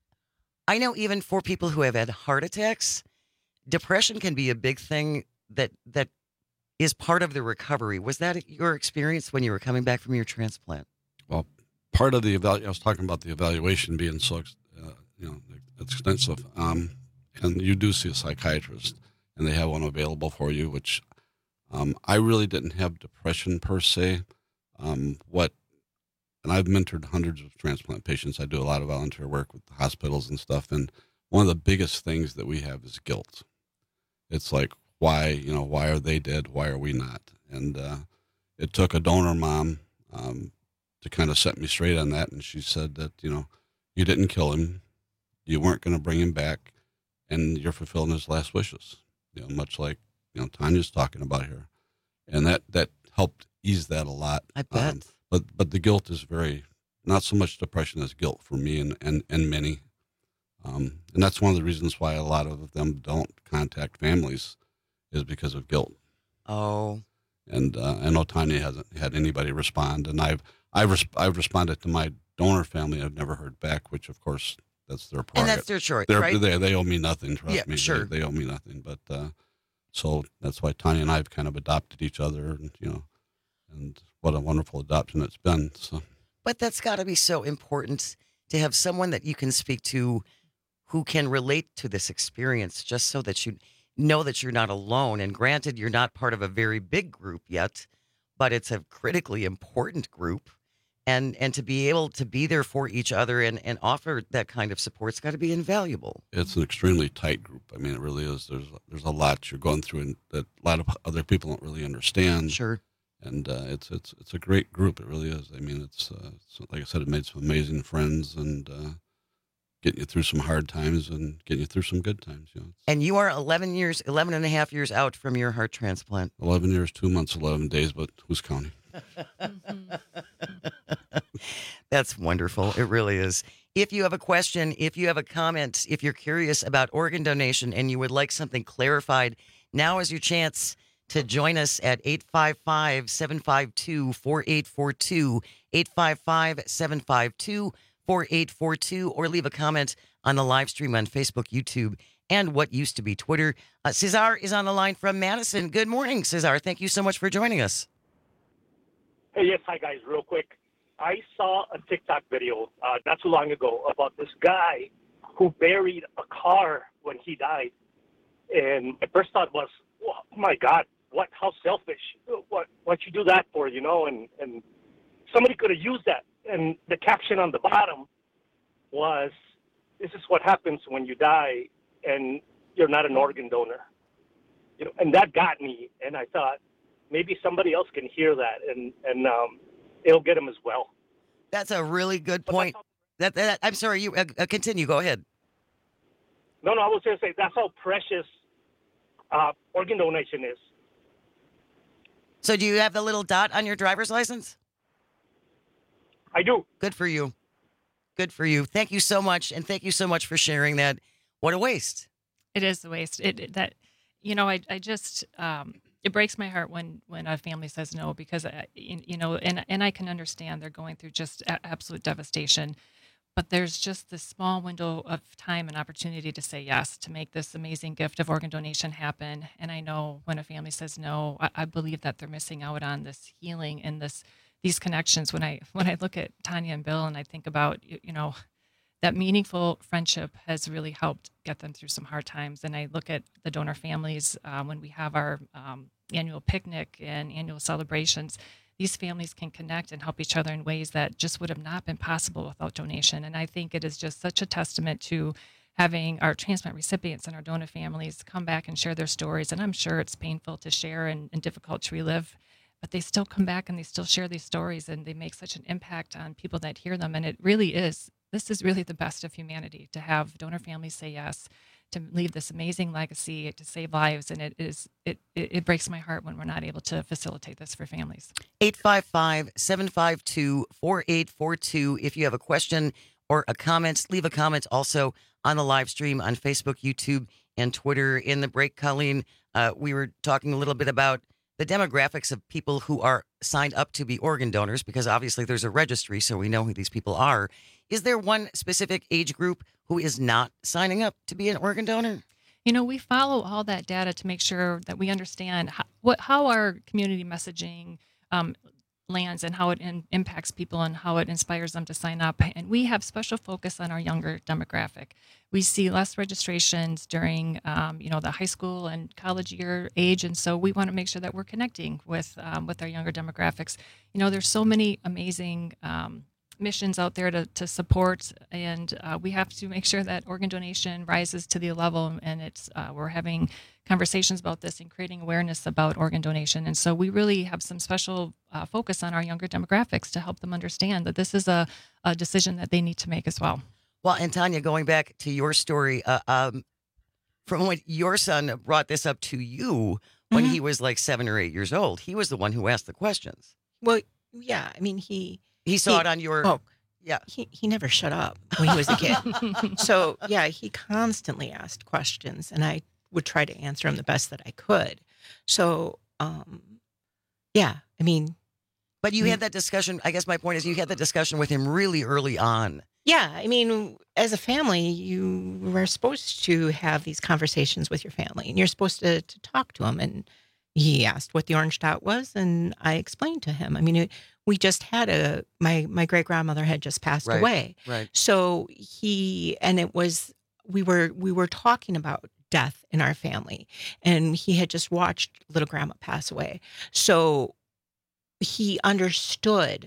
I know even for people who have had heart attacks, depression can be a big thing that that is part of the recovery. Was that your experience when you were coming back from your transplant? Well, part of the evalu- I was talking about the evaluation being so uh, you know extensive, um, and you do see a psychiatrist, and they have one available for you. Which um, I really didn't have depression per se. Um, what, and I've mentored hundreds of transplant patients. I do a lot of volunteer work with the hospitals and stuff, and one of the biggest things that we have is guilt. It's like, why, you know, why are they dead? Why are we not? And uh, it took a donor mom um, to kind of set me straight on that. And she said that, you know, you didn't kill him. You weren't going to bring him back. And you're fulfilling his last wishes, you know, much like, you know, Tanya's talking about here. And that, that helped ease that a lot. I bet. Um, but, but the guilt is very, not so much depression as guilt for me and, and, and many. Um, and that's one of the reasons why a lot of them don't contact families is because of guilt. Oh. And uh, I know Tanya hasn't had anybody respond, and I've I've res- I've responded to my donor family. I've never heard back, which of course that's their prerogative. And that's their choice, They're, right? They they owe me nothing. Trust Yeah, me. sure. They, they owe me nothing. But uh, so that's why Tanya and I have kind of adopted each other, and you know, and what a wonderful adoption it's been. So. But that's got to be so important to have someone that you can speak to who can relate to this experience, just so that you know that you're not alone. And granted, you're not part of a very big group yet, but it's a critically important group. And and to be able to be there for each other and, and offer that kind of support's got to be invaluable. It's an extremely tight group. I mean, it really is. There's there's a lot you're going through, and that a lot of other people don't really understand. Sure. And uh, it's it's it's a great group. It really is. I mean, it's, uh, it's like I said, it made some amazing friends and uh, getting you through some hard times and getting you through some good times. You know, And you are eleven years, eleven and a half years out from your heart transplant. eleven years, two months, eleven days, but who's counting? That's wonderful. It really is. If you have a question, if you have a comment, if you're curious about organ donation and you would like something clarified, now is your chance to join us at eight five five, seven five two, four eight four two, eight five five, seven five two, four eight four two, or leave a comment on the live stream on Facebook, YouTube, and what used to be Twitter. Uh, Cesar is on the line from Madison. Good morning, Cesar. Thank you so much for joining us. Hey, yes, hi, guys. Real quick. I saw a TikTok video uh, not too long ago about this guy who buried a car when he died. And my first thought was, oh, my God, what? How selfish. What what you do that for, you know? And, and somebody could have used that. And the caption on the bottom was, this is what happens when you die and you're not an organ donor. You know, and that got me. And I thought, maybe somebody else can hear that, and, and um, it'll get them as well. That's a really good point. That, that I'm sorry, you uh, uh, continue. Go ahead. No, no, I was going to say that's how precious uh, organ donation is. So do you have the little dot on your driver's license? I do. Good for you. Good for you. Thank you so much, and thank you so much for sharing that. What a waste. It is a waste. It, it that, you know, I I just um, it breaks my heart when when a family says no, because I, you know, and and I can understand they're going through just a- absolute devastation. But there's just this small window of time and opportunity to say yes, to make this amazing gift of organ donation happen. And I know when a family says no, I, I believe that they're missing out on this healing and this these connections. When I when I look at Tanya and Bill and I think about, you, you know, that meaningful friendship has really helped get them through some hard times. And I look at the donor families uh, when we have our um, annual picnic and annual celebrations. These families can connect and help each other in ways that just would have not been possible without donation. And I think it is just such a testament to having our transplant recipients and our donor families come back and share their stories. And I'm sure it's painful to share and, and difficult to relive, but they still come back and they still share these stories, and they make such an impact on people that hear them. And it really is, this is really the best of humanity, to have donor families say yes, to leave this amazing legacy, to save lives. And it is it, it it breaks my heart when we're not able to facilitate this for families. eight five five, seven five two, four eight four two. If you have a question or a comment, leave a comment also on the live stream on Facebook, YouTube, and Twitter. In the break, Colleen, uh, we were talking a little bit about the demographics of people who are signed up to be organ donors, because obviously there's a registry, so we know who these people are. Is there one specific age group who is not signing up to be an organ donor? You know, we follow all that data to make sure that we understand how, what, how our community messaging um, lands and how it in, impacts people and how it inspires them to sign up. And we have special focus on our younger demographic. We see less registrations during, um, you know, the high school and college year age. And so we want to make sure that we're connecting with um, with our younger demographics. You know, there's so many amazing um, missions out there to, to support, and uh, we have to make sure that organ donation rises to the level, and it's uh, we're having conversations about this and creating awareness about organ donation. And so we really have some special uh, focus on our younger demographics to help them understand that this is a, a decision that they need to make as well. Well, and Tanya, going back to your story, uh, um, from when your son brought this up to you when Mm-hmm. he was like seven or eight years old, he was the one who asked the questions. Well, yeah. I mean, he He saw he- it on your... Oh, yeah. He he never shut up when he was a kid. So yeah, he constantly asked questions, and I would try to answer them the best that I could. So um, yeah, I mean, But you had that discussion. I guess my point is you had that discussion with him really early on. yeah, I mean, as a family, you are supposed to have these conversations with your family, and you're supposed to to talk to him. And he asked what the orange dot was, and I explained to him. I mean, it, we just had a my my great grandmother had just passed Right, away, right. so he and it was we were we were talking about death in our family, and he had just watched little grandma pass away, so he understood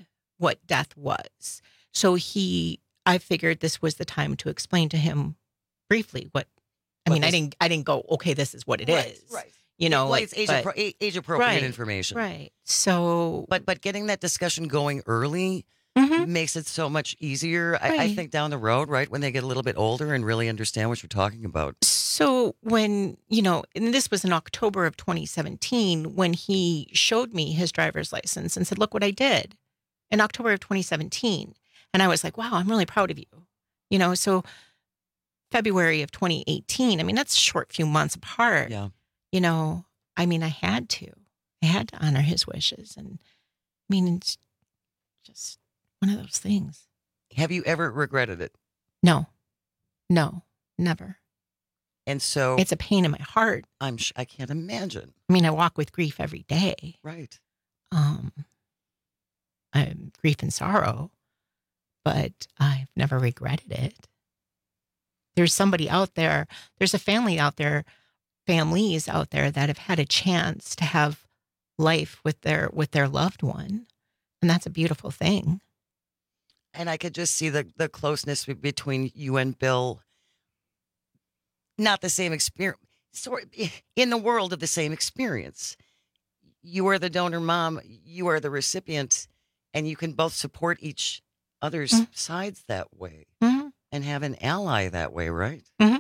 what death was. So he, I figured this was the time to explain to him briefly what, I What mean, I this- didn't, I didn't go, okay, this is what it is. Right, right. You know, well, like, it's age, but- appro- a- age appropriate Right, information. Right. So, but but getting that discussion going early makes it so much easier. I, I Right. think down the road, right, when they get a little bit older and really understand what you're talking about. So when, you know, and this was in October of twenty seventeen, when he showed me his driver's license and said, look what I did in October of twenty seventeen. And I was like, wow, I'm really proud of you. You know, so February of twenty eighteen, I mean, that's a short few months apart. Yeah. You know, I mean, I had to. I had to honor his wishes. And I mean, it's just one of those things. Have you ever regretted it? No, no, never. And so It's a pain in my heart. I'm sh- I can't imagine. I mean, I walk with grief every day. Right. Um, I'm grief and sorrow, but I've never regretted it. There's somebody out there, there's a family out there, families out there that have had a chance to have life with their with their loved one. And that's a beautiful thing. And I could just see the, the closeness be- between you and Bill. Not the same experience, sort in the world of the same experience. You are the donor mom, you are the recipient, and you can both support each other's Mm-hmm. sides that way Mhm. and have an ally that way, right? Mm-hmm.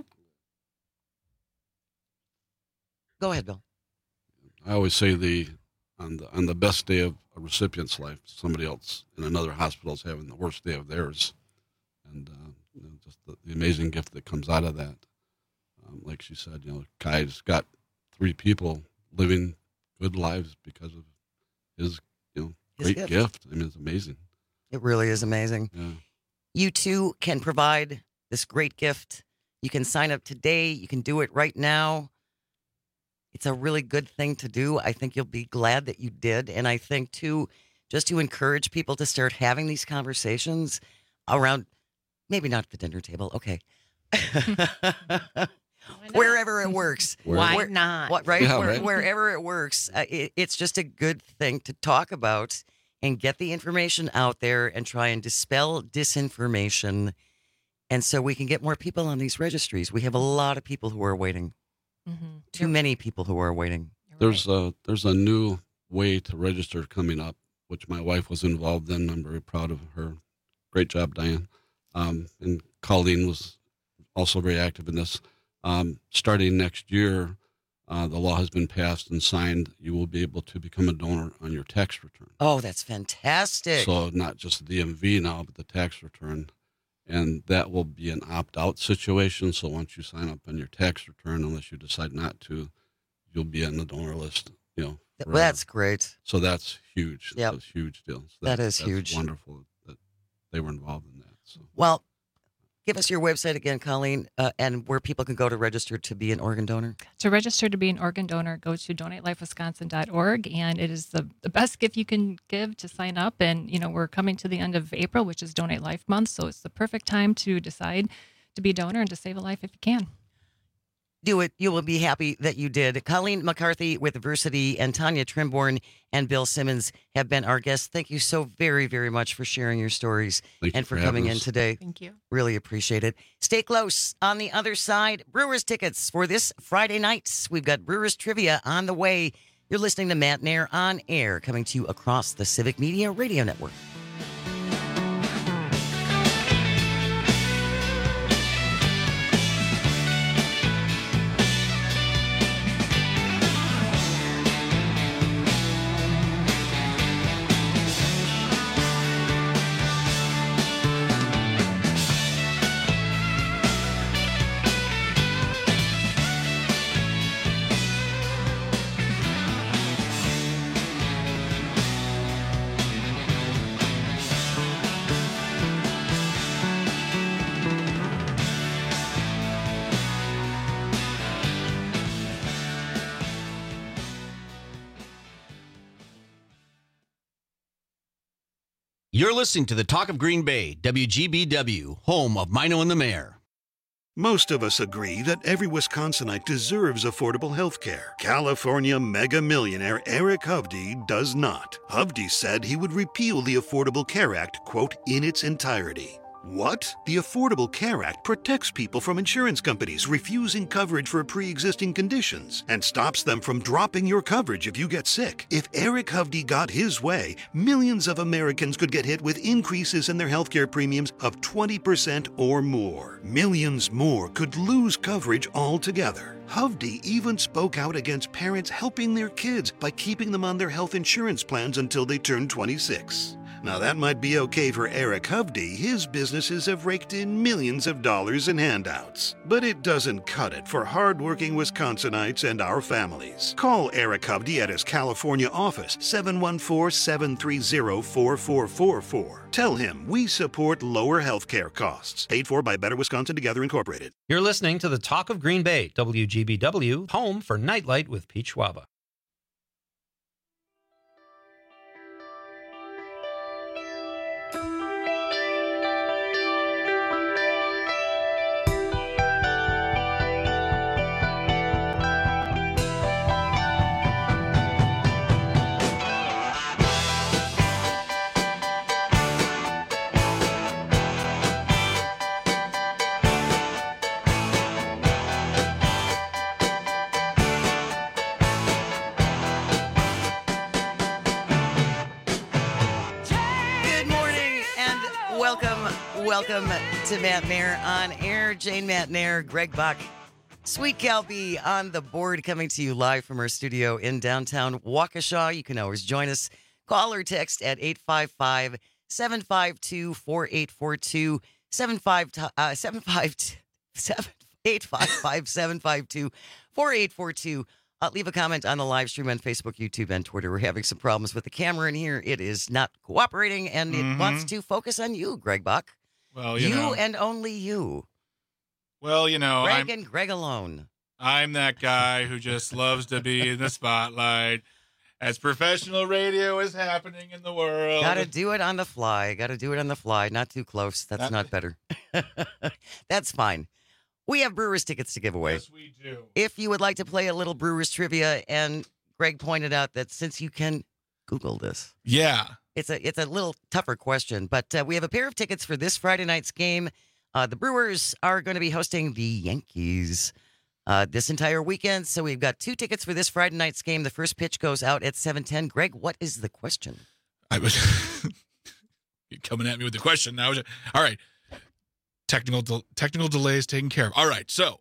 Go ahead, Bill. I always say the on the on the best day of a recipient's life, somebody else in another hospital is having the worst day of theirs, and uh, you know, just the, the amazing gift that comes out of that. Um, like she said, you know, Kai's got three people living good lives because of his, you know, His great gift. gift. I mean, it's amazing. It really is amazing. Yeah. You too can provide this great gift. You can sign up today. You can do it right now. It's a really good thing to do. I think you'll be glad that you did. And I think, too, just to encourage people to start having these conversations around, maybe not at the dinner table, okay. Wherever it works. Why Where- not? What, right? Yeah, Where- right. Wherever it works. Uh, it, it's just a good thing to talk about and get the information out there and try and dispel disinformation. And so we can get more people on these registries. We have a lot of people who are waiting. Mm-hmm. Too many people who are waiting. There's a there's a new way to register coming up, which my wife was involved in. I'm very proud of her. Great job, Diane. Um, and Colleen was also very active in this. Um, starting next year, uh, the law has been passed and signed. You will be able to become a donor on your tax return. Oh, that's fantastic. So not just the D M V now, but the tax return. And that will be an opt-out situation. So once you sign up on your tax return, unless you decide not to, you'll be on the donor list. You know, Th- forever. that's great. So that's huge. Yep. That's a huge deal. So That is that's huge. Wonderful that they were involved in that. So Well, give us your website again, Colleen, uh, and where people can go to register to be an organ donor. To register to be an organ donor, go to donate life wisconsin dot org, and it is the, the best gift you can give to sign up. And, you know, we're coming to the end of April, which is Donate Life Month, so it's the perfect time to decide to be a donor and to save a life if you can. Do it. You will be happy that you did. Colleen McCarthy with Versity and Tanya Trimborn and Bill Simmons have been our guests. Thank you so very, very much for sharing your stories Thank you and for, for coming having in us. today. Thank you. Really appreciate it. Stay close. On the other side, Brewers tickets for this Friday night. We've got Brewers trivia on the way. You're listening to Matt Nair on air, coming to you across the Civic Media Radio Network. You're listening to the Talk of Green Bay, W G B W, home of Mino and the Mayor. Most of us agree that every Wisconsinite deserves affordable health care. California mega millionaire Eric Hovde does not. Hovde said he would repeal the Affordable Care Act, quote, in its entirety. What? The Affordable Care Act protects people from insurance companies refusing coverage for pre-existing conditions and stops them from dropping your coverage if you get sick. If Eric Hovde got his way, millions of Americans could get hit with increases in their healthcare premiums of twenty percent or more. Millions more could lose coverage altogether. Hovde even spoke out against parents helping their kids by keeping them on their health insurance plans until they turn twenty-six. Now that might be okay for Eric Hovde. His businesses have raked in millions of dollars in handouts. But it doesn't cut it for hardworking Wisconsinites and our families. Call Eric Hovde at his California office, seven one four, seven three zero, four four four four. Tell him we support lower health care costs. Paid for by Better Wisconsin Together Incorporated. You're listening to the Talk of Green Bay, W G B W, home for Nightlight with Pete Schwaba. Welcome to Matt Nair on air. Jane Matt Nair, Greg Buck, Sweet Calby on the board, coming to you live from our studio in downtown Waukesha. You can always join us. Call or text at eight five five, seven five two, four eight four two, seven five uh, seven five seven eight five five, seven five two, four eight four two. Uh, leave a comment on the live stream on Facebook, YouTube, and Twitter. We're having some problems with the camera in here. It is not cooperating, and Mhm. it wants to focus on you, Greg Buck. Well, you you know. and only you. Well, you know, Greg I'm, and Greg alone. I'm that guy who just loves to be in the spotlight as professional radio is happening in the world. Got to do it on the fly. Got to do it on the fly. Not too close. That's Not- not better. That's fine. We have Brewers tickets to give away. Yes, we do. If you would like to play a little Brewers trivia, and Greg pointed out that since you can Google this. Yeah. It's a it's a little tougher question, but uh, we have a pair of tickets for this Friday night's game. Uh, the Brewers are going to be hosting the Yankees uh, this entire weekend, so we've got two tickets for this Friday night's game. The first pitch goes out at seven ten. Greg, what is the question? I was You're coming at me with the question now. All right. Technical del- technical delays taken care of. All right. So,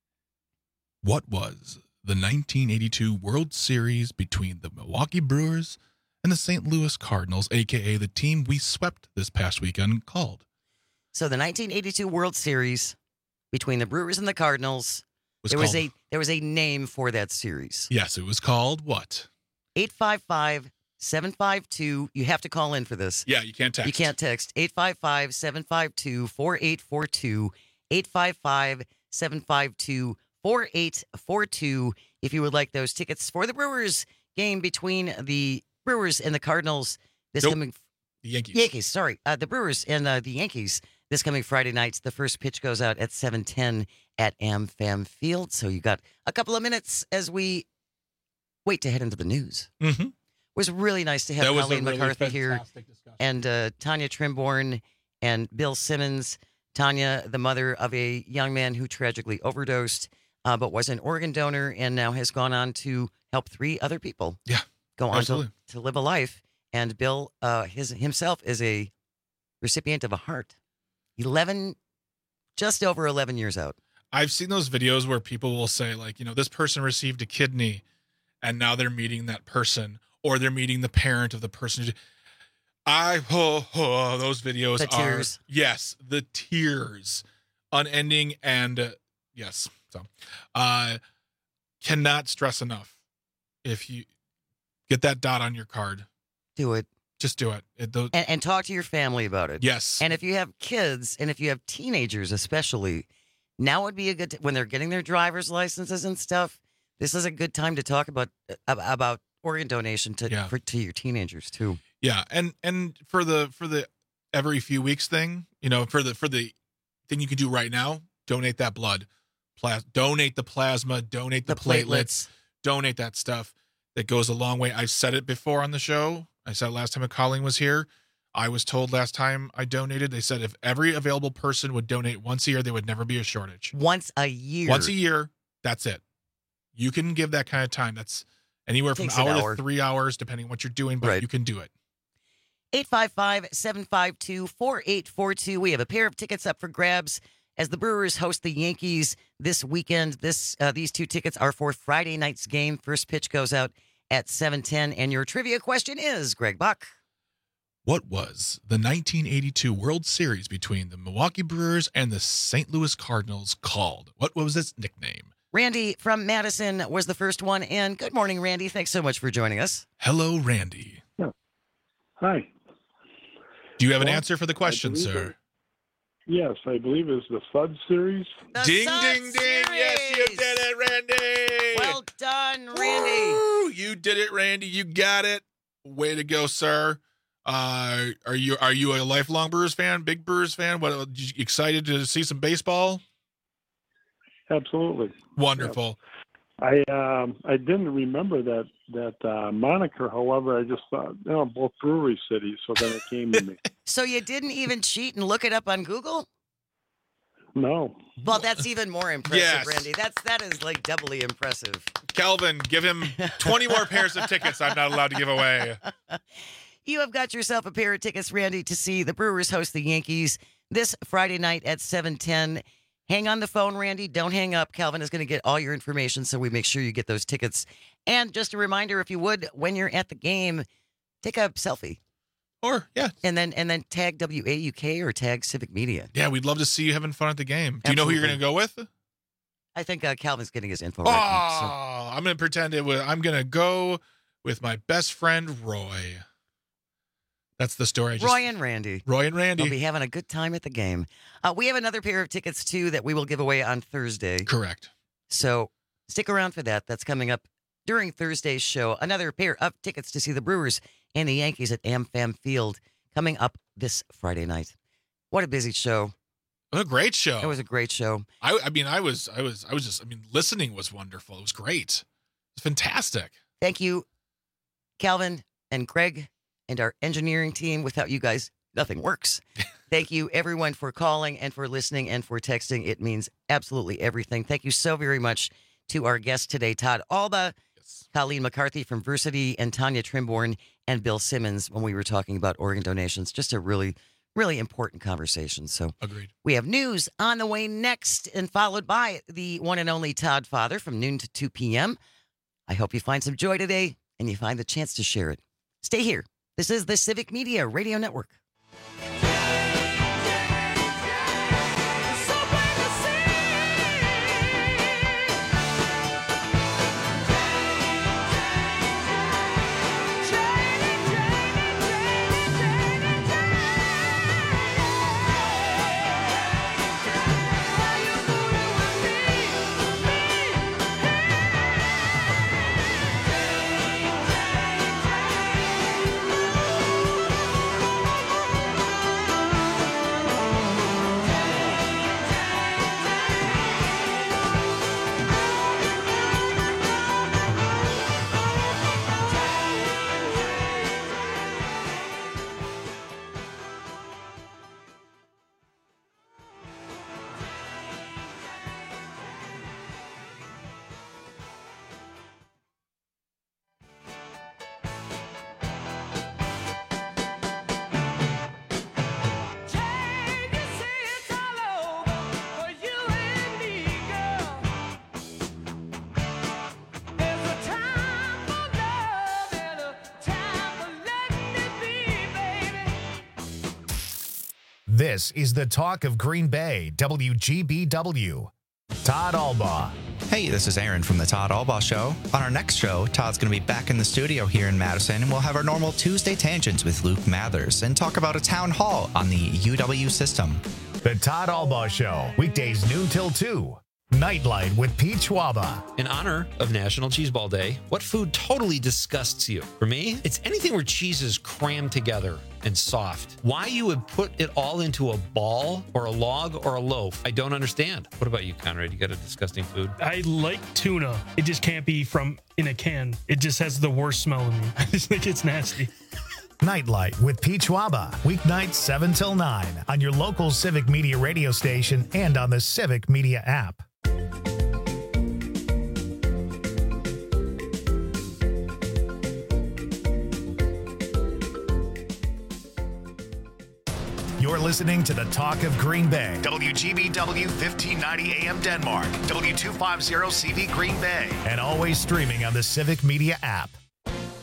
what was the nineteen eighty-two World Series between the Milwaukee Brewers and the Saint Louis Cardinals, aka the team we swept this past weekend, called? So the nineteen eighty-two World Series between the Brewers and the Cardinals. Was there was called- a there was a name for that series. Yes, it was called what? eight five five, seven five two. You have to call in for this. Yeah, you can't text. You can't text. eight five five, seven five two, four eight four two. eight five five, seven five two, four eight four two. If you would like those tickets for the Brewers game between the Brewers and the Cardinals this Nope. coming. The Yankees. Yankees, sorry. Uh, the Brewers and uh, the Yankees this coming Friday night. The first pitch goes out at seven ten at AmFam Field. So you got a couple of minutes as we wait to head into the news. Mm-hmm. It was really nice to have That was a Colleen really McCarthy here fantastic discussion. and uh, Tanya Trimborn and Bill Simmons. Tanya, the mother of a young man who tragically overdosed, uh, but was an organ donor and now has gone on to help three other people. Yeah, go on to, absolutely. to live a life. And Bill, uh, his himself is a recipient of a heart. Eleven, just over eleven years out. I've seen those videos where people will say, like, you know, this person received a kidney and now they're meeting that person or they're meeting the parent of the person. who- I, oh, oh, those videos The are, tears. yes, the tears, unending. And uh, yes, so, uh, cannot stress enough. If you get that dot on your card, Do it. just do it. it those, And, and talk to your family about it. Yes. And if you have kids and if you have teenagers, especially, now would be a good t- when they're getting their driver's licenses and stuff. This is a good time to talk about ab- about organ donation to Yeah. for, to your teenagers too. Yeah, and and for the for the every few weeks thing, you know, for the for the thing you can do right now donate that blood. Plas- donate the plasma. Donate the, The platelets. platelets. Donate that stuff. That goes a long way. I've said it before on the show. I said it last time Colleen was here. I was told last time I donated, they said if every available person would donate once a year, there would never be a shortage. Once a year. Once a year, that's it. You can give that kind of time. That's anywhere from Takes an an hour hour. to three hours, depending on what you're doing, but Right. you can do it. eight five five, seven five two, four eight four two. We have a pair of tickets up for grabs as the Brewers host the Yankees this weekend. This uh, These two tickets are for Friday night's game. First pitch goes out at seven ten. And your trivia question is, Greg Buck. What was the nineteen eighty-two World Series between the Milwaukee Brewers and the Saint Louis Cardinals called? What was its nickname? Randy from Madison was the first one in. Good morning, Randy. Thanks so much for joining us. Hello, Randy. Hi. Do you have an Well, answer for the question, believe sir? it- Yes, I believe it's the Fud series. Ding, ding, ding. Yes, you did it, Randy. Well done, Randy. Woo, you did it, Randy. You got it. Way to go, sir. Uh, are you are you a lifelong Brewers fan? Big Brewers fan? What? You excited to see some baseball? Absolutely. Wonderful. I um I didn't remember that that uh, moniker. However, I just thought, you know, both brewery cities. So then it came to me. So you didn't even cheat and look it up on Google? No. Well, that's even more impressive, Yes. Randy. That's that is like doubly impressive. Calvin, give him twenty more pairs of tickets I'm not allowed to give away. You have got yourself a pair of tickets, Randy, to see the Brewers host the Yankees this Friday night at seven ten. Hang on the phone, Randy. Don't hang up. Calvin is going to get all your information, so we make sure you get those tickets. And just a reminder, if you would, when you're at the game, take a selfie. Or, yeah. And then and then tag W A U K or tag Civic Media. Yeah, we'd love to see you having fun at the game. Do you know who you're going to go with? I think uh, Calvin's getting his info Oh, right now. I'm going to pretend it was. I'm going to go with my best friend, Roy. That's the story. I So. just, Roy and Randy. Roy and Randy. They'll be having a good time at the game. Uh, we have another pair of tickets, too, that we will give away on Thursday. Correct. So stick around for that. That's coming up during Thursday's show. Another pair of tickets to see the Brewers and the Yankees at AmFam Field coming up this Friday night. What a busy show. What a great show. It was a great show. I, I mean, I was, I was, I was just, I mean, listening was wonderful. It was great. It's fantastic. Thank you, Calvin and Greg and our engineering team. Without you guys, nothing works. Thank you, everyone, for calling and for listening and for texting. It means absolutely everything. Thank you so very much to our guest today, Todd Alba, yes. Colleen McCarthy from Versity, and Tanya Trimborn and Bill Simmons when we were talking about organ donations. Just a really, really important conversation. So agreed. We have news on the way next and followed by the one and only Todd Father from noon to two p.m. I hope you find some joy today and you find the chance to share it. Stay here. This is the Civic Media Radio Network. This is the talk of Green Bay, W G B W. Todd Alba. Hey, this is Aaron from the Todd Alba Show. On our next show, Todd's going to be back in the studio here in Madison, and we'll have our normal Tuesday Tangents with Luke Mathers and talk about a town hall on the U W system. The Todd Alba Show, weekdays noon till two. Nightlight with Pete Schwaba. In honor of National Cheeseball Day, what food totally disgusts you? For me, it's anything where cheese is crammed together and soft. Why you would put it all into a ball or a log or a loaf, I don't understand. What about you, Conrad? You got a disgusting food? I like tuna. It just can't be from in a can. It just has the worst smell in me. I just think it's nasty. Nightlight with Pete Schwaba, weeknights seven till nine on your local Civic Media radio station and on the Civic Media app. You're listening to the Talk of Green Bay. W G B W fifteen ninety A M Denmark, W two fifty C V Green Bay, and always streaming on the Civic Media app.